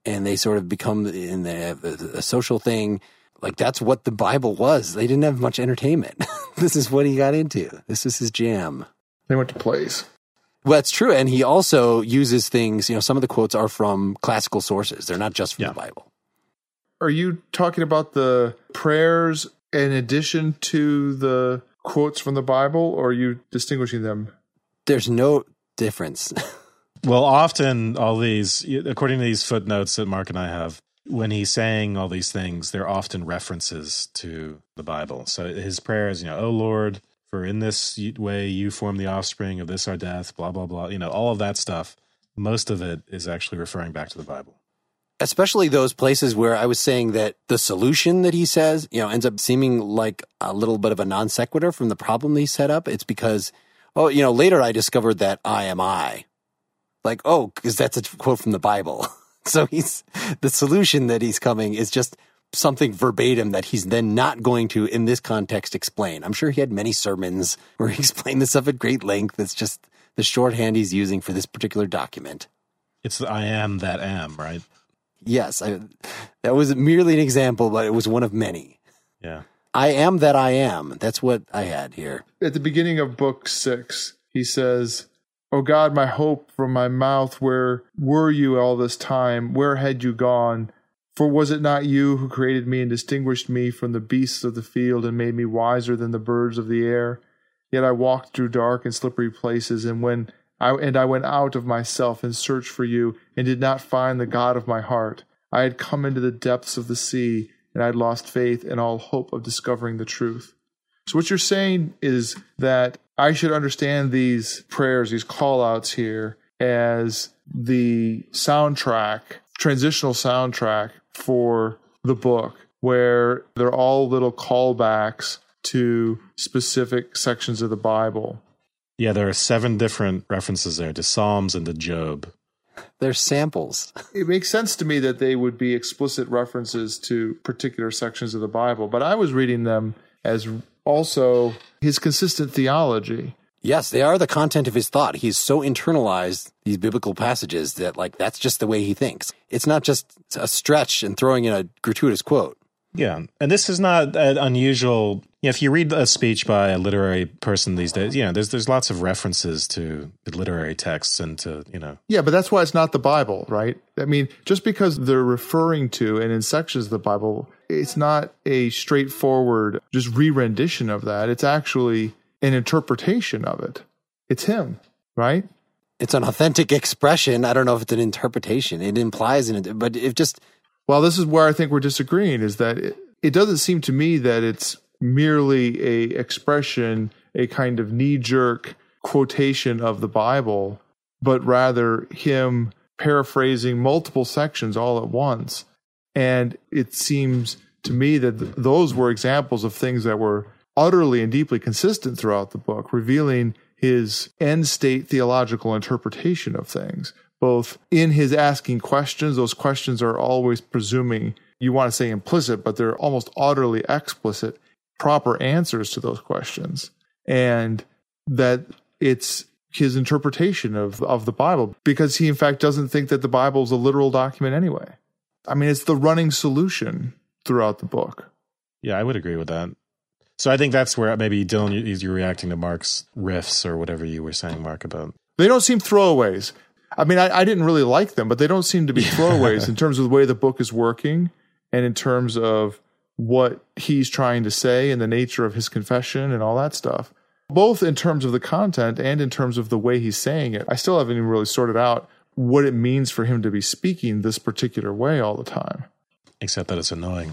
and they sort of become in the, a social thing. Like, that's what the Bible was. They didn't have much entertainment. This is what he got into. This is his jam. They went to plays. Well, that's true. And he also uses things, you know, some of the quotes are from classical sources. They're not just from yeah. the Bible. Are you talking about the prayers in addition to the quotes from the Bible, or are you distinguishing them? There's no difference. Well, often all these, according to these footnotes that Mark and I have, when he's saying all these things, they're often references to the Bible. So his prayers, you know, oh Lord, for in this way you form the offspring of this our death, blah, blah, blah. You know, all of that stuff, most of it is actually referring back to the Bible. Especially those places where I was saying that the solution that he says, you know, ends up seeming like a little bit of a non sequitur from the problem he set up. It's because, oh, you know, later I discovered that I am I. Like, oh, because that's a quote from the Bible. So he's the solution that he's coming is just something verbatim that he's then not going to, in this context, explain. I'm sure he had many sermons where he explained this stuff at great length. It's just the shorthand he's using for this particular document. It's the I am that am, right? Yes, I, that was merely an example, but it was one of many. Yeah. I am that I am. That's what I had here. At the beginning of book six, he says, "O God, my hope from my mouth, where were you all this time? Where had you gone? For was it not you who created me and distinguished me from the beasts of the field and made me wiser than the birds of the air? Yet I walked through dark and slippery places, and when I and I went out of myself and searched for you and did not find the God of my heart. I had come into the depths of the sea, and I had lost faith and all hope of discovering the truth." So what you're saying is that I should understand these prayers, these call-outs here, as the soundtrack, transitional soundtrack for the book, where they're all little callbacks to specific sections of the Bible. Yeah, there are seven different references there to Psalms and to Job. They're samples. It makes sense to me that they would be explicit references to particular sections of the Bible, but I was reading them as also his consistent theology. Yes, they are the content of his thought. He's so internalized these biblical passages that, like, that's just the way he thinks. It's not just a stretch and throwing in a gratuitous quote. Yeah, and this is not an unusual. You know, if you read a speech by a literary person these days, you know, there's there's lots of references to literary texts and to, you know. Yeah, but that's why it's not the Bible, right? I mean, just because they're referring to and in sections of the Bible, it's not a straightforward just re-rendition of that. It's actually an interpretation of it. It's him, right? It's an authentic expression. I don't know if it's an interpretation. It implies an, but it just. Well, this is where I think we're disagreeing, is that it, it doesn't seem to me that it's merely a expression, a kind of knee-jerk quotation of the Bible, but rather him paraphrasing multiple sections all at once. And it seems to me that th- those were examples of things that were utterly and deeply consistent throughout the book, revealing his end-state theological interpretation of things. Both in his asking questions, those questions are always presuming, you want to say implicit, but they're almost utterly explicit, proper answers to those questions. And that it's his interpretation of, of the Bible, because he in fact doesn't think that the Bible is a literal document anyway. I mean, it's the running solution throughout the book. Yeah, I would agree with that. So I think that's where maybe, Dylan, you're reacting to Mark's riffs or whatever you were saying, Mark, about. They don't seem throwaways. I mean, I, I didn't really like them, but they don't seem to be throwaways in terms of the way the book is working and in terms of what he's trying to say and the nature of his confession and all that stuff. Both in terms of the content and in terms of the way he's saying it. I still haven't even really sorted out what it means for him to be speaking this particular way all the time. Except that it's annoying.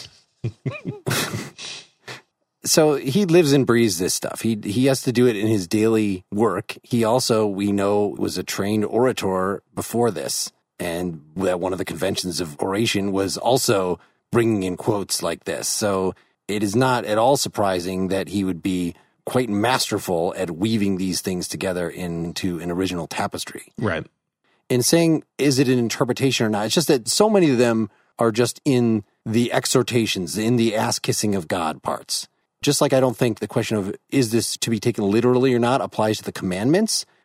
So he lives and breathes this stuff. He he has to do it in his daily work. He also, we know, was a trained orator before this. And that one of the conventions of oration was also bringing in quotes like this. So it is not at all surprising that he would be quite masterful at weaving these things together into an original tapestry. Right. In saying, is it an interpretation or not? It's just that so many of them are just in the exhortations, in the ass-kissing of God parts. Just like I don't think the question of, is this to be taken literally or not, applies to the commandments,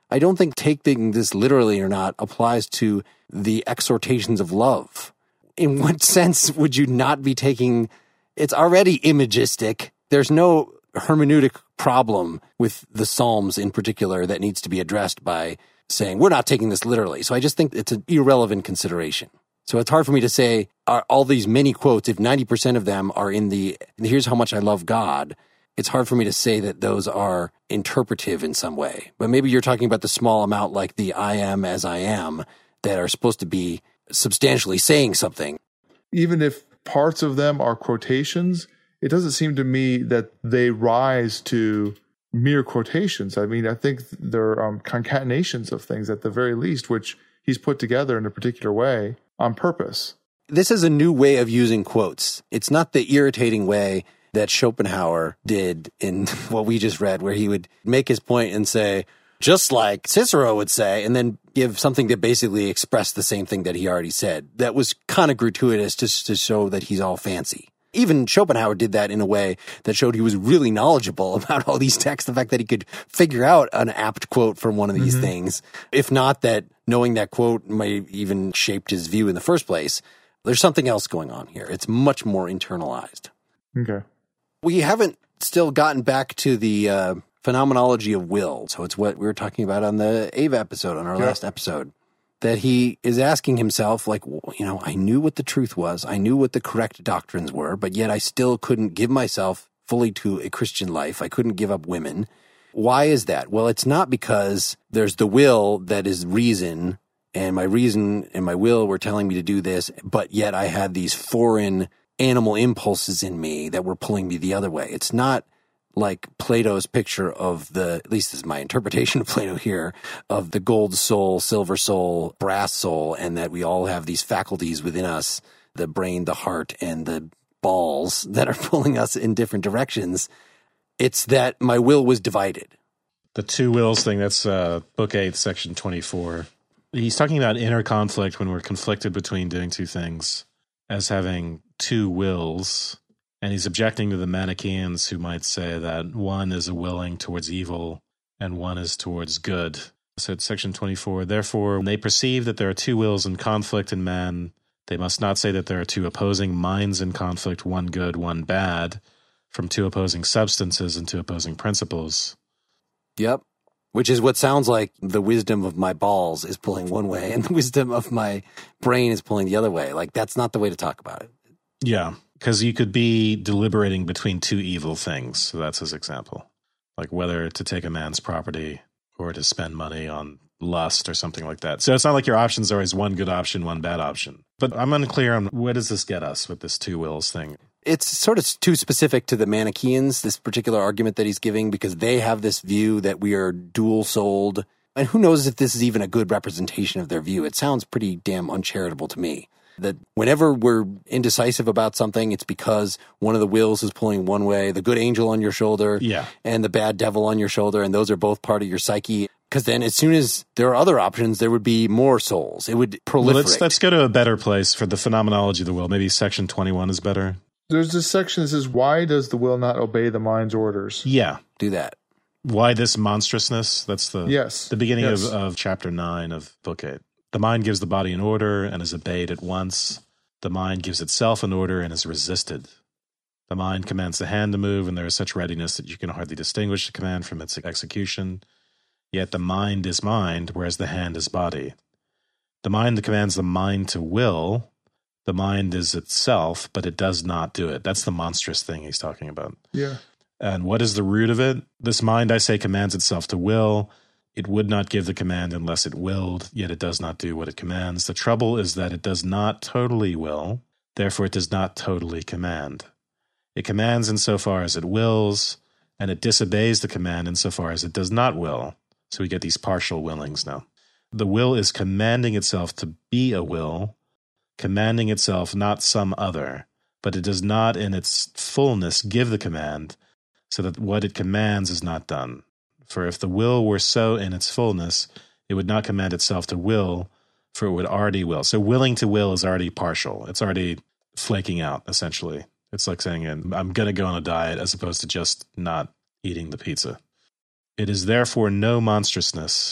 I don't think taking this literally or not applies to the exhortations of love. In what sense would you not be taking, it's already imagistic. There's no hermeneutic problem with the Psalms in particular that needs to be addressed by saying, we're not taking this literally. So I just think it's an irrelevant consideration. So it's hard for me to say, are all these many quotes, if ninety percent of them are in the, here's how much I love God, it's hard for me to say that those are interpretive in some way. But maybe you're talking about the small amount like the I am as I am that are supposed to be substantially saying something. Even if parts of them are quotations, it doesn't seem to me that they rise to mere quotations. I mean, I think they're um, concatenations of things at the very least, which he's put together in a particular way on purpose. This is a new way of using quotes. It's not the irritating way that Schopenhauer did in what we just read, where he would make his point and say, just like Cicero would say, and then give something that basically expressed the same thing that he already said. That was kind of gratuitous just to show that he's all fancy. Even Schopenhauer did that in a way that showed he was really knowledgeable about all these texts, the fact that he could figure out an apt quote from one of these mm-hmm. things. If not that knowing that quote might even shaped his view in the first place. There's something else going on here. It's much more internalized. Okay. We haven't still gotten back to the uh, phenomenology of will. So it's what we were talking about on the Ava episode, on our yeah. last episode, that he is asking himself, like, well, you know, I knew what the truth was. I knew what the correct doctrines were, but yet I still couldn't give myself fully to a Christian life. I couldn't give up women. Why is that? Well, it's not because there's the will that is reason, and my reason and my will were telling me to do this, but yet I had these foreign animal impulses in me that were pulling me the other way. It's not like Plato's picture of the, at least this is my interpretation of Plato here, of the gold soul, silver soul, brass soul, and that we all have these faculties within us, the brain, the heart, and the balls that are pulling us in different directions. It's that my will was divided. The two wills thing, that's uh, Book eight, Section twenty-four. He's talking about inner conflict when we're conflicted between doing two things as having two wills, and he's objecting to the Manichaeans who might say that one is a willing towards evil and one is towards good. So it's Section twenty-four. Therefore, when they perceive that there are two wills in conflict in man, they must not say that there are two opposing minds in conflict, one good, one bad, from two opposing substances and two opposing principles. Yep. Which is what sounds like the wisdom of my balls is pulling one way and the wisdom of my brain is pulling the other way. Like, that's not the way to talk about it. Yeah, because you could be deliberating between two evil things. So that's his example. Like whether to take a man's property or to spend money on lust or something like that. So it's not like your options are always one good option, one bad option. But I'm unclear on where does this get us with this two wills thing? It's sort of too specific to the Manichaeans, this particular argument that he's giving, because they have this view that we are dual-souled. And who knows if this is even a good representation of their view. It sounds pretty damn uncharitable to me. That whenever we're indecisive about something, it's because one of the wills is pulling one way, the good angel on your shoulder yeah. and the bad devil on your shoulder, and those are both part of your psyche. Because then as soon as there are other options, there would be more souls. It would proliferate. Well, let's, let's go to a better place for the phenomenology of the will. Maybe Section twenty-one is better. There's this section that says, why does the will not obey the mind's orders? Yeah. Do that. Why this monstrousness? That's the, yes. the beginning yes. of, of chapter nine of Book eight. The mind gives the body an order and is obeyed at once. The mind gives itself an order and is resisted. The mind commands the hand to move, and there is such readiness that you can hardly distinguish the command from its execution. Yet the mind is mind, whereas the hand is body. The mind commands the mind to will. The mind is itself, but it does not do it. That's the monstrous thing he's talking about. Yeah. And what is the root of it? This mind, I say, commands itself to will. It would not give the command unless it willed, yet it does not do what it commands. The trouble is that it does not totally will, therefore it does not totally command. It commands insofar as it wills, and it disobeys the command insofar as it does not will. So we get these partial willings now. The will is commanding itself to be a will, commanding itself not some other, but it does not in its fullness give the command, so that what it commands is not done. For if the will were so in its fullness, it would not command itself to will, for it would already will. So willing to will is already partial. It's already flaking out, essentially. It's like saying, I'm going to go on a diet, as opposed to just not eating the pizza. It is therefore no monstrousness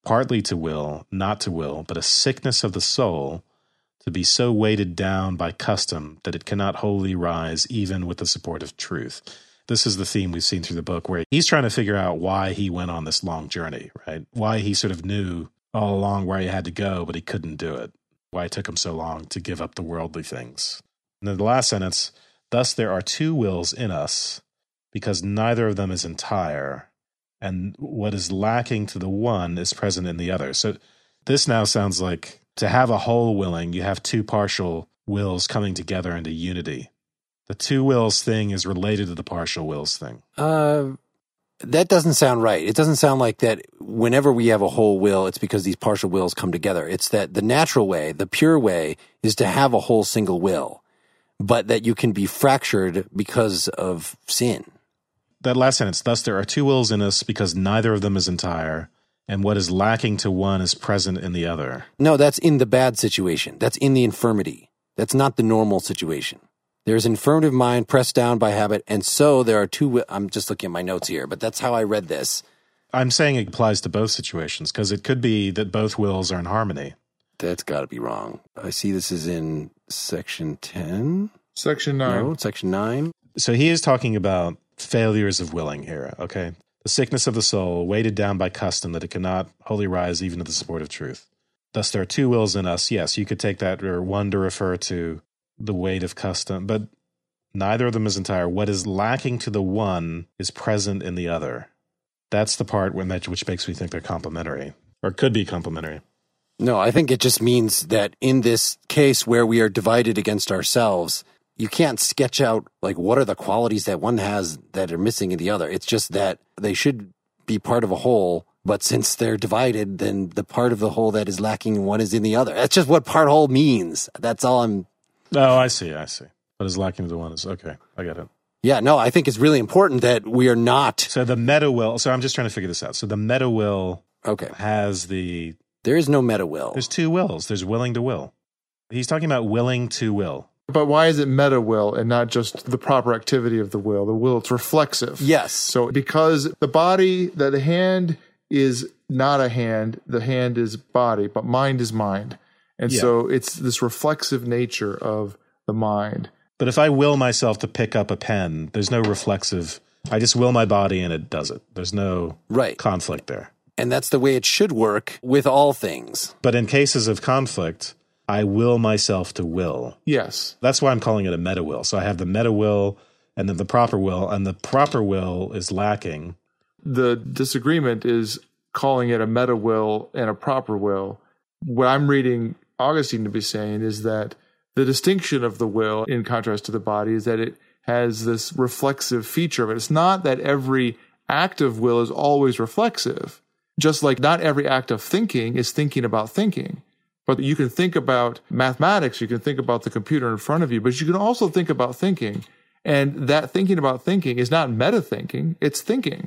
partly to will, not to will, but a sickness of the soul, to be so weighted down by custom that it cannot wholly rise even with the support of truth. This is the theme we've seen through the book, where he's trying to figure out why he went on this long journey, right? Why he sort of knew all along where he had to go, but he couldn't do it. Why it took him so long to give up the worldly things. And then the last sentence, thus there are two wills in us, because neither of them is entire, and what is lacking to the one is present in the other. So this now sounds like to have a whole willing, you have two partial wills coming together into unity. The two wills thing is related to the partial wills thing. Uh, that doesn't sound right. It doesn't sound like that whenever we have a whole will, it's because these partial wills come together. It's that the natural way, the pure way, is to have a whole single will, but that you can be fractured because of sin. That last sentence, thus there are two wills in us because neither of them is entire, and what is lacking to one is present in the other. No, that's in the bad situation. That's in the infirmity. That's not the normal situation. There's infirmity of mind pressed down by habit, and so there are two... Wi- I'm just looking at my notes here, but that's how I read this. I'm saying it applies to both situations, because it could be that both wills are in harmony. That's got to be wrong. I see this is in section ten. Section nine. No, section nine. So he is talking about failures of willing here, okay? The sickness of the soul, weighted down by custom that it cannot wholly rise even to the support of truth. Thus there are two wills in us. Yes, you could take that, or one to refer to the weight of custom, but neither of them is entire. What is lacking to the one is present in the other. That's the part when that, which makes me think they're complementary, or could be complementary. No, I think it just means that in this case where we are divided against ourselves, you can't sketch out, like, what are the qualities that one has that are missing in the other. It's just that they should be part of a whole, but since they're divided, then the part of the whole that is lacking in one is in the other. That's just what part whole means. That's all I'm... Oh, I see, I see. What is lacking to the one is, okay, I get it. Yeah, no, I think it's really important that we are not... So the meta will, so I'm just trying to figure this out. So the meta will okay. has the... There is no meta will. There's two wills. There's willing to will. He's talking about willing to will. But why is it meta will and not just the proper activity of the will? The will, it's reflexive. Yes. So because the body, that the hand is not a hand, the hand is body, but mind is mind. And yeah. so it's this reflexive nature of the mind. But if I will myself to pick up a pen, there's no reflexive. I just will my body and it does it. There's no right. conflict there. And that's the way it should work with all things. But in cases of conflict, I will myself to will. Yes. That's why I'm calling it a meta will. So I have the meta will and then the proper will, and the proper will is lacking. The disagreement is calling it a meta will and a proper will. What I'm reading Augustine to be saying is that the distinction of the will, in contrast to the body, is that it has this reflexive feature of it. It's not that every act of will is always reflexive, just like not every act of thinking is thinking about thinking. But you can think about mathematics, you can think about the computer in front of you, but you can also think about thinking. And that thinking about thinking is not meta-thinking, it's thinking.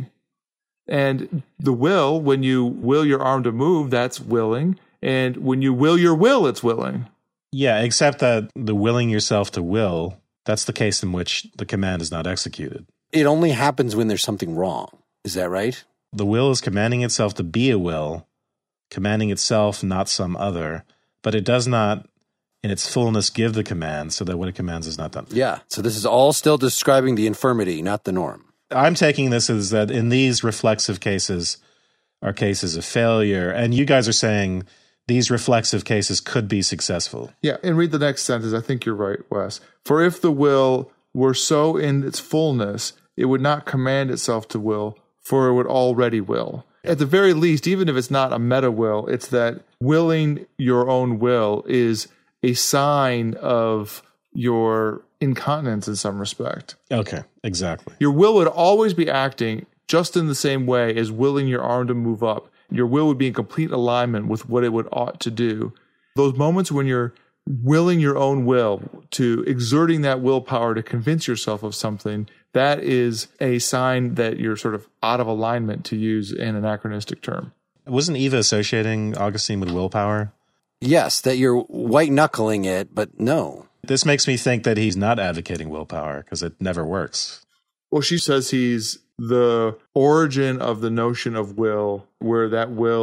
And the will, when you will your arm to move, that's willing. And when you will your will, it's willing. Yeah, except that the willing yourself to will, that's the case in which the command is not executed. It only happens when there's something wrong. Is that right? The will is commanding itself to be a will, commanding itself, not some other, but it does not, in its fullness, give the command, so that what it commands is not done. Yeah, so this is all still describing the infirmity, not the norm. I'm taking this as that in these reflexive cases are cases of failure, and you guys are saying these reflexive cases could be successful. Yeah, and read the next sentence. I think you're right, Wes. For if the will were so in its fullness, it would not command itself to will, for it would already will. At the very least, even if it's not a meta will, it's that willing your own will is a sign of your incontinence in some respect. Okay, exactly. Your will would always be acting just in the same way as willing your arm to move up. Your will would be in complete alignment with what it would ought to do. Those moments when you're willing your own will, to exerting that willpower to convince yourself of something, that is a sign that you're sort of out of alignment, to use an anachronistic term. Wasn't Eva associating Augustine with willpower? Yes, that you're white-knuckling it, but no. This makes me think that he's not advocating willpower, because it never works. Well, she says he's the origin of the notion of will, where that will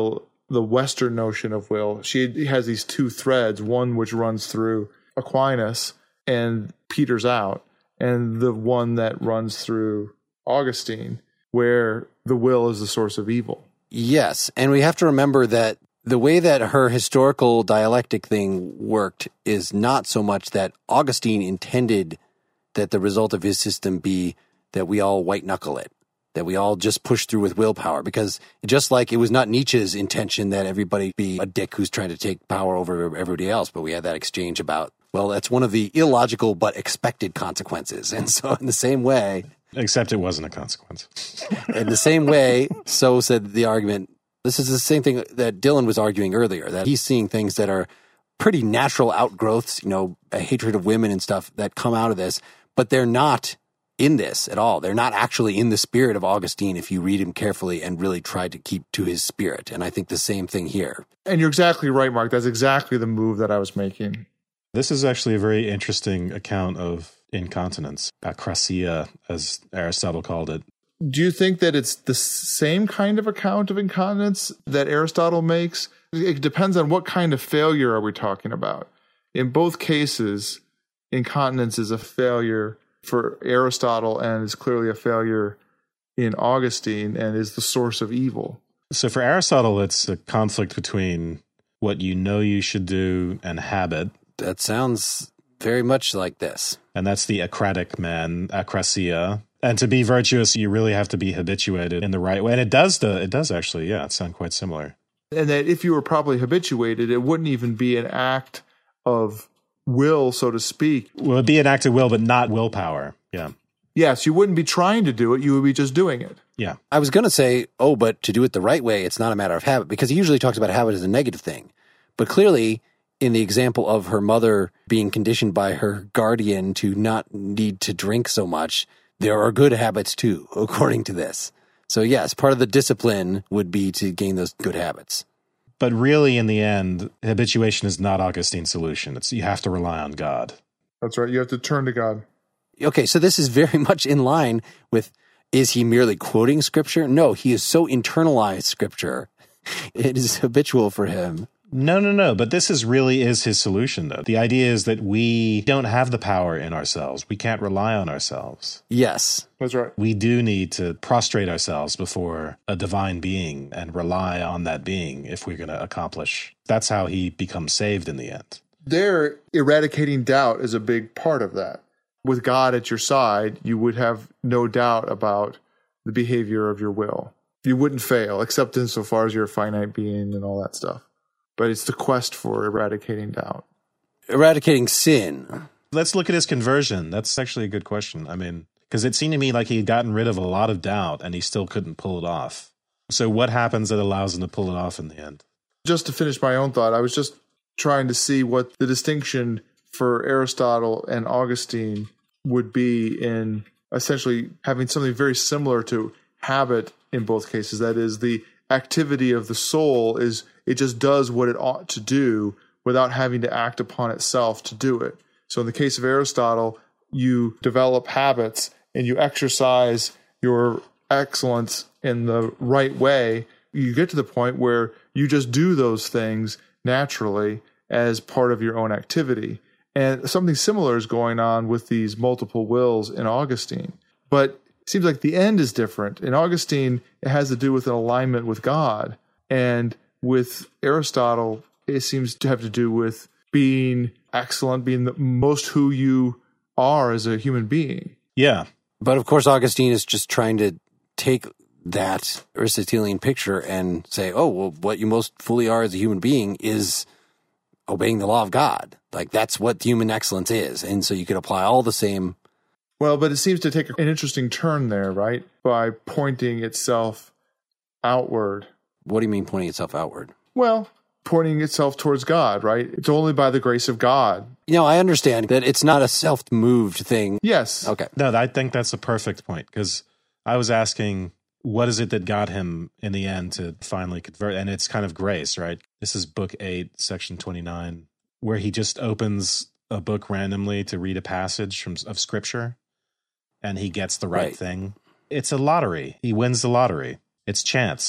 the Western notion of will. She has these two threads, one which runs through Aquinas and peters out, and the one that runs through Augustine, where the will is the source of evil. Yes, and we have to remember that the way that her historical dialectic thing worked is not so much that Augustine intended that the result of his system be that we all white-knuckle it, that we all just push through with willpower, because just like it was not Nietzsche's intention that everybody be a dick who's trying to take power over everybody else, but we had that exchange about, well, that's one of the illogical but expected consequences. And so in the same way... Except it wasn't a consequence. In the same way, so said the argument, this is the same thing that Dylan was arguing earlier, that he's seeing things that are pretty natural outgrowths, you know, a hatred of women and stuff that come out of this, but they're not in this at all. They're not actually in the spirit of Augustine if you read him carefully and really try to keep to his spirit. And I think the same thing here. And you're exactly right, Mark. That's exactly the move that I was making. This is actually a very interesting account of incontinence, akrasia, as Aristotle called it. Do you think that it's the same kind of account of incontinence that Aristotle makes? It depends on what kind of failure are we talking about. In both cases, incontinence is a failure for Aristotle and is clearly a failure in Augustine and is the source of evil. So for Aristotle, it's a conflict between what you know you should do and habit. That sounds very much like this. And that's the acratic man, akrasia. And to be virtuous, you really have to be habituated in the right way. And it does, the, it does actually, yeah, it sounds quite similar. And that if you were properly habituated, it wouldn't even be an act of will, so to speak. Well, it'd be an act of will, but not willpower. Yeah. Yes, you wouldn't be trying to do it. You would be just doing it. Yeah. I was going to say, oh, but to do it the right way, it's not a matter of habit, because he usually talks about habit as a negative thing. But clearly, in the example of her mother being conditioned by her guardian to not need to drink so much, there are good habits too, according to this. So yes, part of the discipline would be to gain those good habits. But really, in the end, habituation is not Augustine's solution. It's you have to rely on God. That's right. You have to turn to God. Okay, so this is very much in line with, is he merely quoting Scripture? No, he has so internalized Scripture. It is habitual for him. No, no, no. But this is really is his solution, though. The idea is that we don't have the power in ourselves. We can't rely on ourselves. Yes. That's right. We do need to prostrate ourselves before a divine being and rely on that being if we're going to accomplish. That's how he becomes saved in the end. There, eradicating doubt is a big part of that. With God at your side, you would have no doubt about the behavior of your will. You wouldn't fail, except insofar as you're a finite being and all that stuff. But it's the quest for eradicating doubt. Eradicating sin. Let's look at his conversion. That's actually a good question. I mean, because it seemed to me like he'd gotten rid of a lot of doubt and he still couldn't pull it off. So what happens that allows him to pull it off in the end? Just to finish my own thought, I was just trying to see what the distinction for Aristotle and Augustine would be in essentially having something very similar to habit in both cases. That is, the activity of the soul is it just does what it ought to do without having to act upon itself to do it. So in the case of Aristotle, you develop habits and you exercise your excellence in the right way. You get to the point where you just do those things naturally as part of your own activity. And something similar is going on with these multiple wills in Augustine. But it seems like the end is different. In Augustine, it has to do with an alignment with God. And with Aristotle, it seems to have to do with being excellent, being the most who you are as a human being. Yeah. But of course, Augustine is just trying to take that Aristotelian picture and say, oh, well, what you most fully are as a human being is obeying the law of God. Like, that's what human excellence is. And so you could apply all the same. Well, but it seems to take an interesting turn there, right? By pointing itself outward. What do you mean pointing itself outward? Well, pointing itself towards God, right? It's only by the grace of God. You know, I understand that it's not a self-moved thing. Yes. Okay. No, I think that's a perfect point, because I was asking, what is it that got him in the end to finally convert? And it's kind of grace, right? This is book eight, section twenty-nine, where he just opens a book randomly to read a passage from of Scripture, and he gets the right, right thing. It's a lottery. He wins the lottery. It's chance.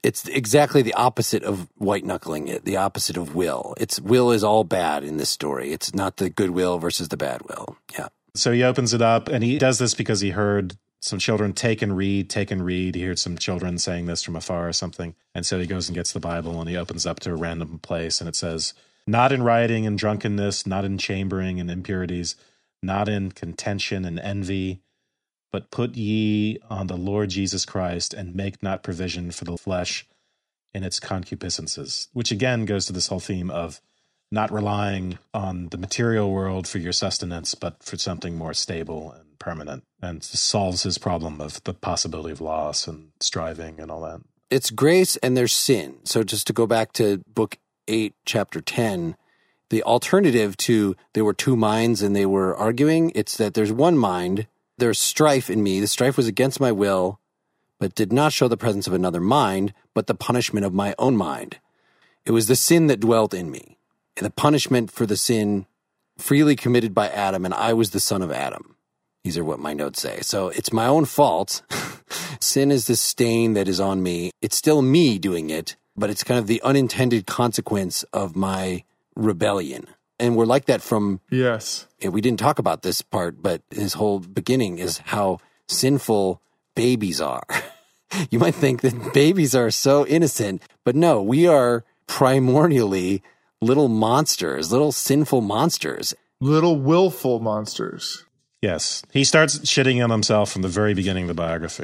It's exactly the opposite of white-knuckling it, the opposite of will. It's will is all bad in this story. It's not the good will versus the bad will. Yeah. So he opens it up, and he does this because he heard some children take and read, take and read. He heard some children saying this from afar or something. And so he goes and gets the Bible, and he opens up to a random place, and it says, not in rioting and drunkenness, not in chambering and impurities, not in contention and envy, but put ye on the Lord Jesus Christ, and make not provision for the flesh in its concupiscences, which again goes to this whole theme of not relying on the material world for your sustenance, but for something more stable and permanent, and solves his problem of the possibility of loss and striving and all that. It's grace and there's sin. So just to go back to book eight, chapter ten, the alternative to there were two minds and they were arguing, it's that there's one mind. There's strife in me. The strife was against my will, but did not show the presence of another mind, but the punishment of my own mind. It was the sin that dwelt in me, and the punishment for the sin freely committed by Adam, and I was the son of Adam. These are what my notes say. So it's my own fault. Sin is this stain that is on me. It's still me doing it, but it's kind of the unintended consequence of my rebellion. And we're like that from, yes. We didn't talk about this part, but his whole beginning is how sinful babies are. You might think that babies are so innocent, but no, we are primordially little monsters, little sinful monsters. Little willful monsters. Yes. He starts shitting on himself from the very beginning of the biography.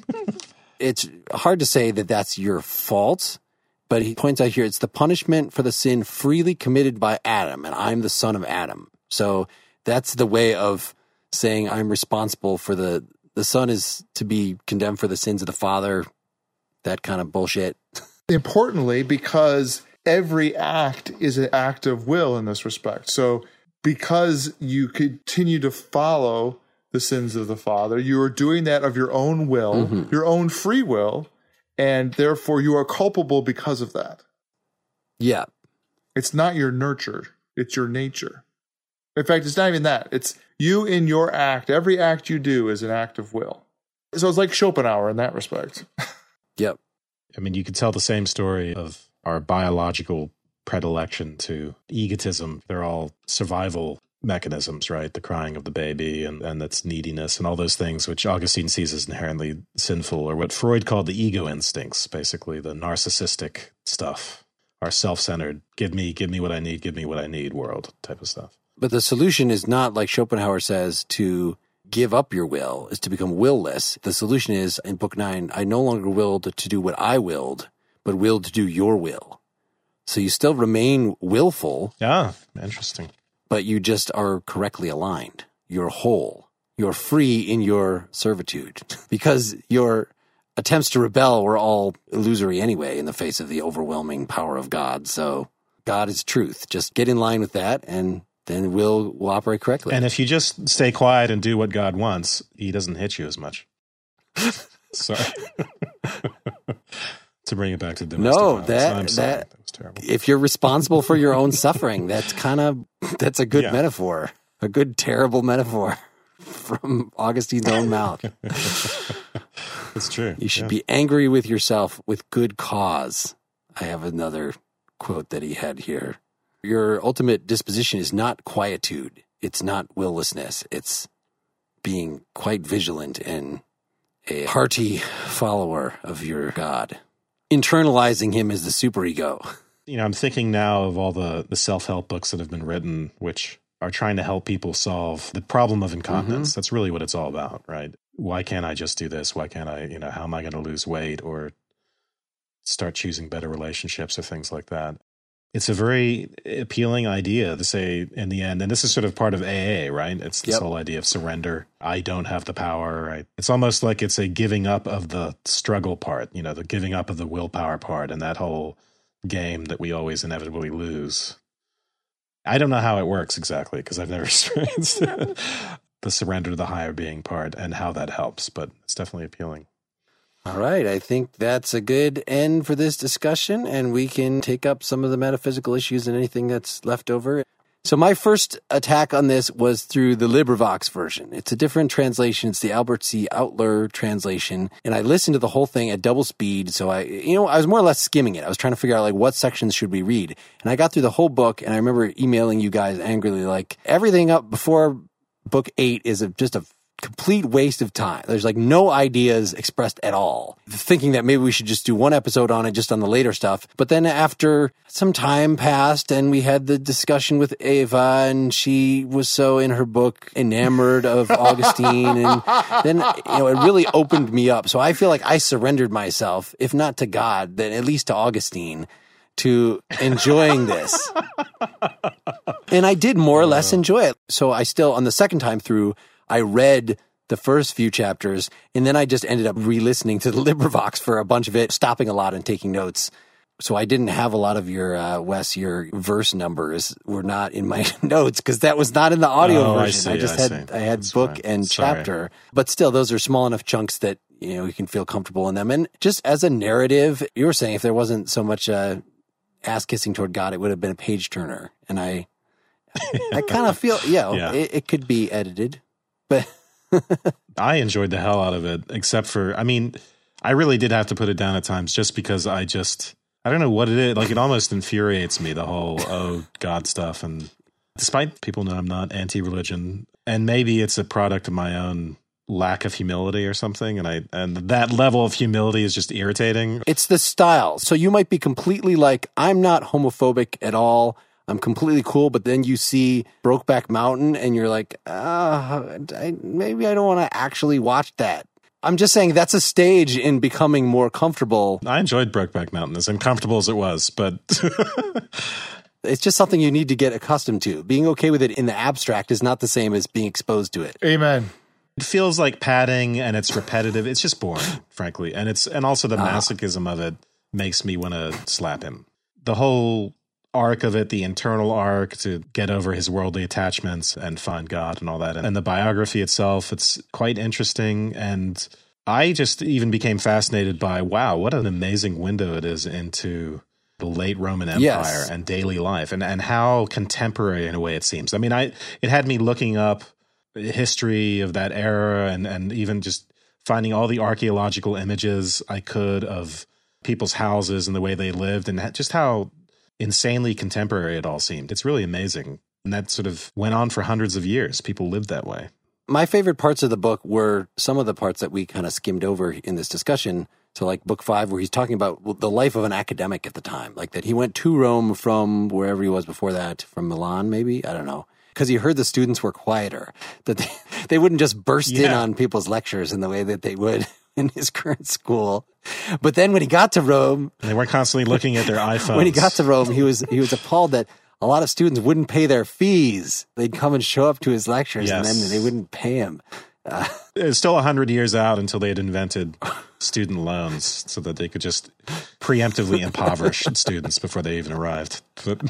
It's hard to say that that's your fault. But he points out here, it's the punishment for the sin freely committed by Adam, and I'm the son of Adam. So that's the way of saying I'm responsible for the, the son is to be condemned for the sins of the father, that kind of bullshit. Importantly, because every act is an act of will in this respect. So because you continue to follow the sins of the father, you are doing that of your own will, mm-hmm. your own free will, and therefore you are culpable because of that. Yeah. It's not your nurture. It's your nature. In fact, it's not even that. It's you in your act. Every act you do is an act of will. So it's like Schopenhauer in that respect. Yep. I mean, you could tell the same story of our biological predilection to egotism. They're all survival mechanisms, right? The crying of the baby and, and its neediness and all those things, which Augustine sees as inherently sinful, or what Freud called the ego instincts, basically the narcissistic stuff, our self-centered, give me, give me what I need, give me what I need world type of stuff. But the solution is not, like Schopenhauer says, to give up your will, is to become will-less. The solution is, in book nine, I no longer willed to do what I willed, but willed to do your will. So you still remain willful. Yeah, interesting. But you just are correctly aligned. You're whole. You're free in your servitude. Because your attempts to rebel were all illusory anyway in the face of the overwhelming power of God. So God is truth. Just get in line with that, and then we'll, we'll operate correctly. And if you just stay quiet and do what God wants, he doesn't hit you as much. Sorry. To bring it back to domestic no, violence. that, I'm sorry. that, that was terrible. If you're responsible for your own suffering, that's kind of, that's a good yeah. metaphor. A good, terrible metaphor from Augustine's own mouth. It's true. You should yeah. be angry with yourself with good cause. I have another quote that he had here. Your ultimate disposition is not quietude. It's not willlessness. It's being quite vigilant and a hearty follower of your God. Internalizing him as the superego. You know, I'm thinking now of all the, the self-help books that have been written, which are trying to help people solve the problem of incontinence. Mm-hmm. That's really what it's all about, right? Why can't I just do this? Why can't I, you know, how am I going to lose weight or start choosing better relationships or things like that? It's a very appealing idea to say in the end, and this is sort of part of A A, right? It's this yep. whole idea of surrender. I don't have the power, right? It's almost like it's a giving up of the struggle part, you know, the giving up of the willpower part and that whole game that we always inevitably lose. I don't know how it works exactly because I've never experienced it. The surrender to the higher being part and how that helps, but it's definitely appealing. All right, I think that's a good end for this discussion, and we can take up some of the metaphysical issues and anything that's left over So my first attack on this was through the LibriVox version. It's a different translation. It's the Albert C. Outler translation. And I listened to the whole thing at double speed. So I, you know, I was more or less skimming it. I was trying to figure out like what sections should we read. And I got through the whole book and I remember emailing you guys angrily like everything up before book eight is a, just a complete waste of time. There's like no ideas expressed at all. Thinking that maybe we should just do one episode on it just on the later stuff. But then after some time passed and we had the discussion with Ava and she was so in her book enamored of Augustine and then, you know, it really opened me up. So I feel like I surrendered myself, if not to God, then at least to Augustine, to enjoying this. And I did more or less enjoy it. So I still, on the second time through, I read the first few chapters, and then I just ended up re-listening to the LibriVox for a bunch of it, stopping a lot and taking notes. So I didn't have a lot of your, uh, Wes, your verse numbers were not in my notes because that was not in the audio oh, version. I, see, I just I had see. I had That's book fine. and Sorry. chapter. But still, those are small enough chunks that, you know, you can feel comfortable in them. And just as a narrative, you were saying if there wasn't so much uh, ass-kissing toward God, it would have been a page-turner. And I I kind of feel, yeah, Yeah. It, it could be edited. But I enjoyed the hell out of it, except for, I mean, I really did have to put it down at times just because I just, I don't know what it is. Like, it almost infuriates me, the whole, oh, God stuff. And despite people know I'm not anti-religion, and maybe it's a product of my own lack of humility or something. And I, and that level of humility is just irritating. it's the style. So you might be completely like, I'm not homophobic at all. I'm completely cool, but then you see Brokeback Mountain and you're like, uh, I, maybe I don't want to actually watch that. I'm just saying that's a stage in becoming more comfortable. I enjoyed Brokeback Mountain, as uncomfortable as it was, but It's just something you need to get accustomed to. Being okay with it in the abstract is not the same as being exposed to it. Amen. it feels like padding and it's repetitive. It's just boring, frankly. And it's, and also the masochism of it makes me want to slap him. The whole arc of it, the internal arc to get over his worldly attachments and find God and all that. And the biography itself, it's quite interesting. And I just even became fascinated by, wow, what an amazing window it is into the late Roman Empire Yes. and daily life, and, and how contemporary in a way it seems. I mean, I it had me looking up the history of that era and, and even just finding all the archaeological images I could of people's houses and the way they lived and just how insanely contemporary it all seemed. It's really amazing. And that sort of went on for hundreds of years. People lived that way. My favorite parts of the book were some of the parts that we kind of skimmed over in this discussion. So like book five, where he's talking about the life of an academic at the time, like that he went to Rome from wherever he was before that, from Milan, maybe, I don't know, because he heard the students were quieter, that they, they wouldn't just burst in Yeah. on people's lectures in the way that they would in his current school. But then when he got to Rome, And they weren't constantly looking at their iPhones. when he got to Rome, he was he was appalled that a lot of students wouldn't pay their fees. They'd come and show up to his lectures, Yes. and then they wouldn't pay him. It's still one hundred years out until they had invented student loans so that they could just preemptively impoverish students before they even arrived. But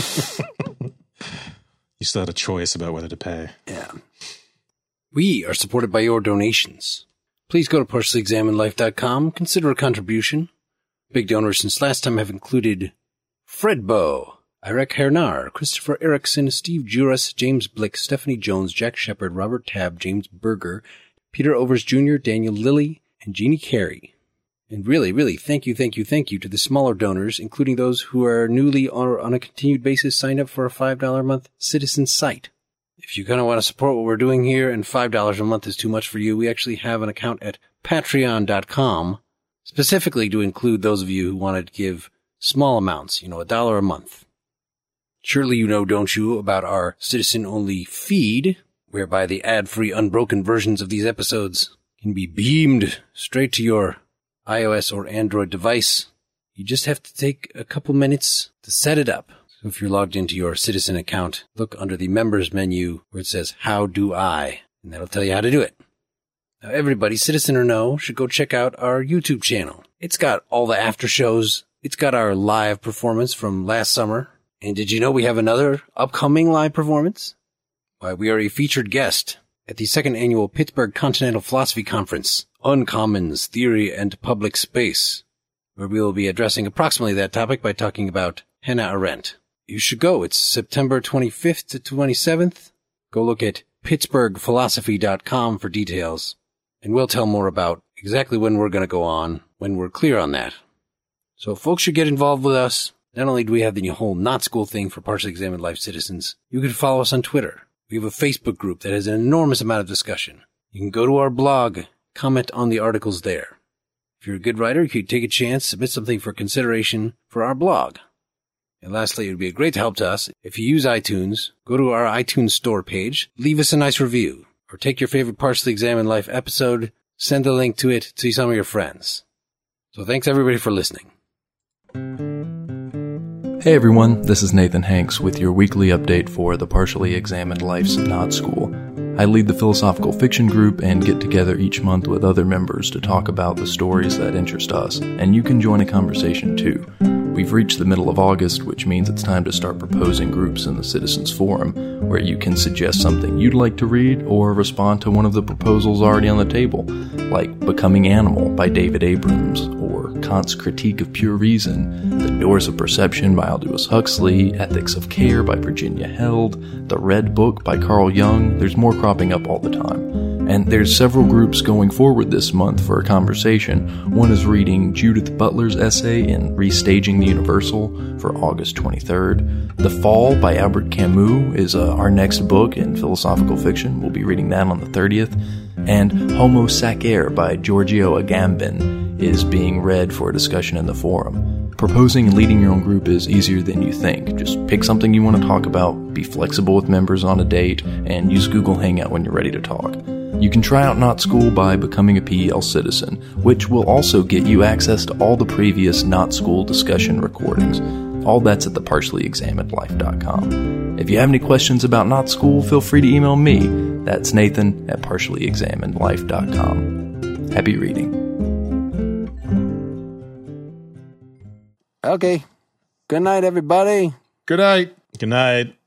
you still had a choice about whether to pay. Yeah. We are supported by your donations. Please go to partially examined life dot com. Consider a contribution. Big donors since last time have included Fred Bow, Irek Hernar, Christopher Erickson, Steve Juras, James Blick, Stephanie Jones, Jack Shepard, Robert Tabb, James Berger, Peter Overs Junior, Daniel Lilly, and Jeannie Carey. And really, really, thank you, thank you, thank you to the smaller donors, including those who are newly or on a continued basis signed up for a five dollars a month Citizen site. If you kind of want to support what we're doing here and five dollars a month is too much for you, we actually have an account at patreon dot com specifically to include those of you who want to give small amounts, you know, a dollar a month. Surely you know, don't you, about our citizen-only feed, whereby the ad-free, unbroken versions of these episodes can be beamed straight to your iOS or Android device. You just have to take a couple minutes to set it up. So if you're logged into your Citizen account, look under the Members menu where it says, How Do I? And that'll tell you how to do it. Now, everybody, Citizen or no, should go check out our YouTube channel. It's got all the after shows. It's got our live performance from last summer. And did you know we have another upcoming live performance? Why, we are a featured guest at the second annual Pittsburgh Continental Philosophy Conference, Uncommons, Theory, and Public Space, where we will be addressing approximately that topic by talking about Hannah Arendt. you should go. It's September twenty-fifth to twenty-seventh. Go look at pittsburgh philosophy dot com for details, and we'll tell more about exactly when we're going to go on, when we're clear on that. So folks should get involved with us. Not only do we have the whole Not School thing for Partially Examined Life citizens, you can follow us on Twitter. We have a Facebook group that has an enormous amount of discussion. You can go to our blog, comment on the articles there. If you're a good writer, you could take a chance, submit something for consideration for our blog. And lastly, it would be a great help to us if you use iTunes, go to our iTunes store page, leave us a nice review, or take your favorite Partially Examined Life episode, send a link to it to some of your friends. So thanks everybody for listening. Hey everyone, this is Nathan Hanks with your weekly update for the Partially Examined Life's Not School. I lead the philosophical fiction group and get together each month with other members to talk about the stories that interest us, and you can join a conversation too. We've reached the middle of August, which means it's time to start proposing groups in the Citizens Forum, where you can suggest something you'd like to read or respond to one of the proposals already on the table, like Becoming Animal by David Abrams, or Kant's Critique of Pure Reason, The Doors of Perception by Aldous Huxley, Ethics of Care by Virginia Held, The Red Book by Carl Jung. There's more cropping up all the time. And there's several groups going forward this month for a conversation. One is reading Judith Butler's essay in Restaging the Universal for August twenty-third. The Fall by Albert Camus is uh, our next book in philosophical fiction. We'll be reading that on the thirtieth. And Homo Sacer by Giorgio Agamben is being read for a discussion in the forum. Proposing and leading your own group is easier than you think. Just pick something you want to talk about, be flexible with members on a date, and use Google Hangout when you're ready to talk. You can try out Not School by becoming a P E L citizen, which will also get you access to all the previous Not School discussion recordings. All that's at the partially examined life dot com. If you have any questions about Not School, feel free to email me. That's Nathan at partially examined life dot com. Happy reading. Okay. Good night, everybody. Good night. Good night.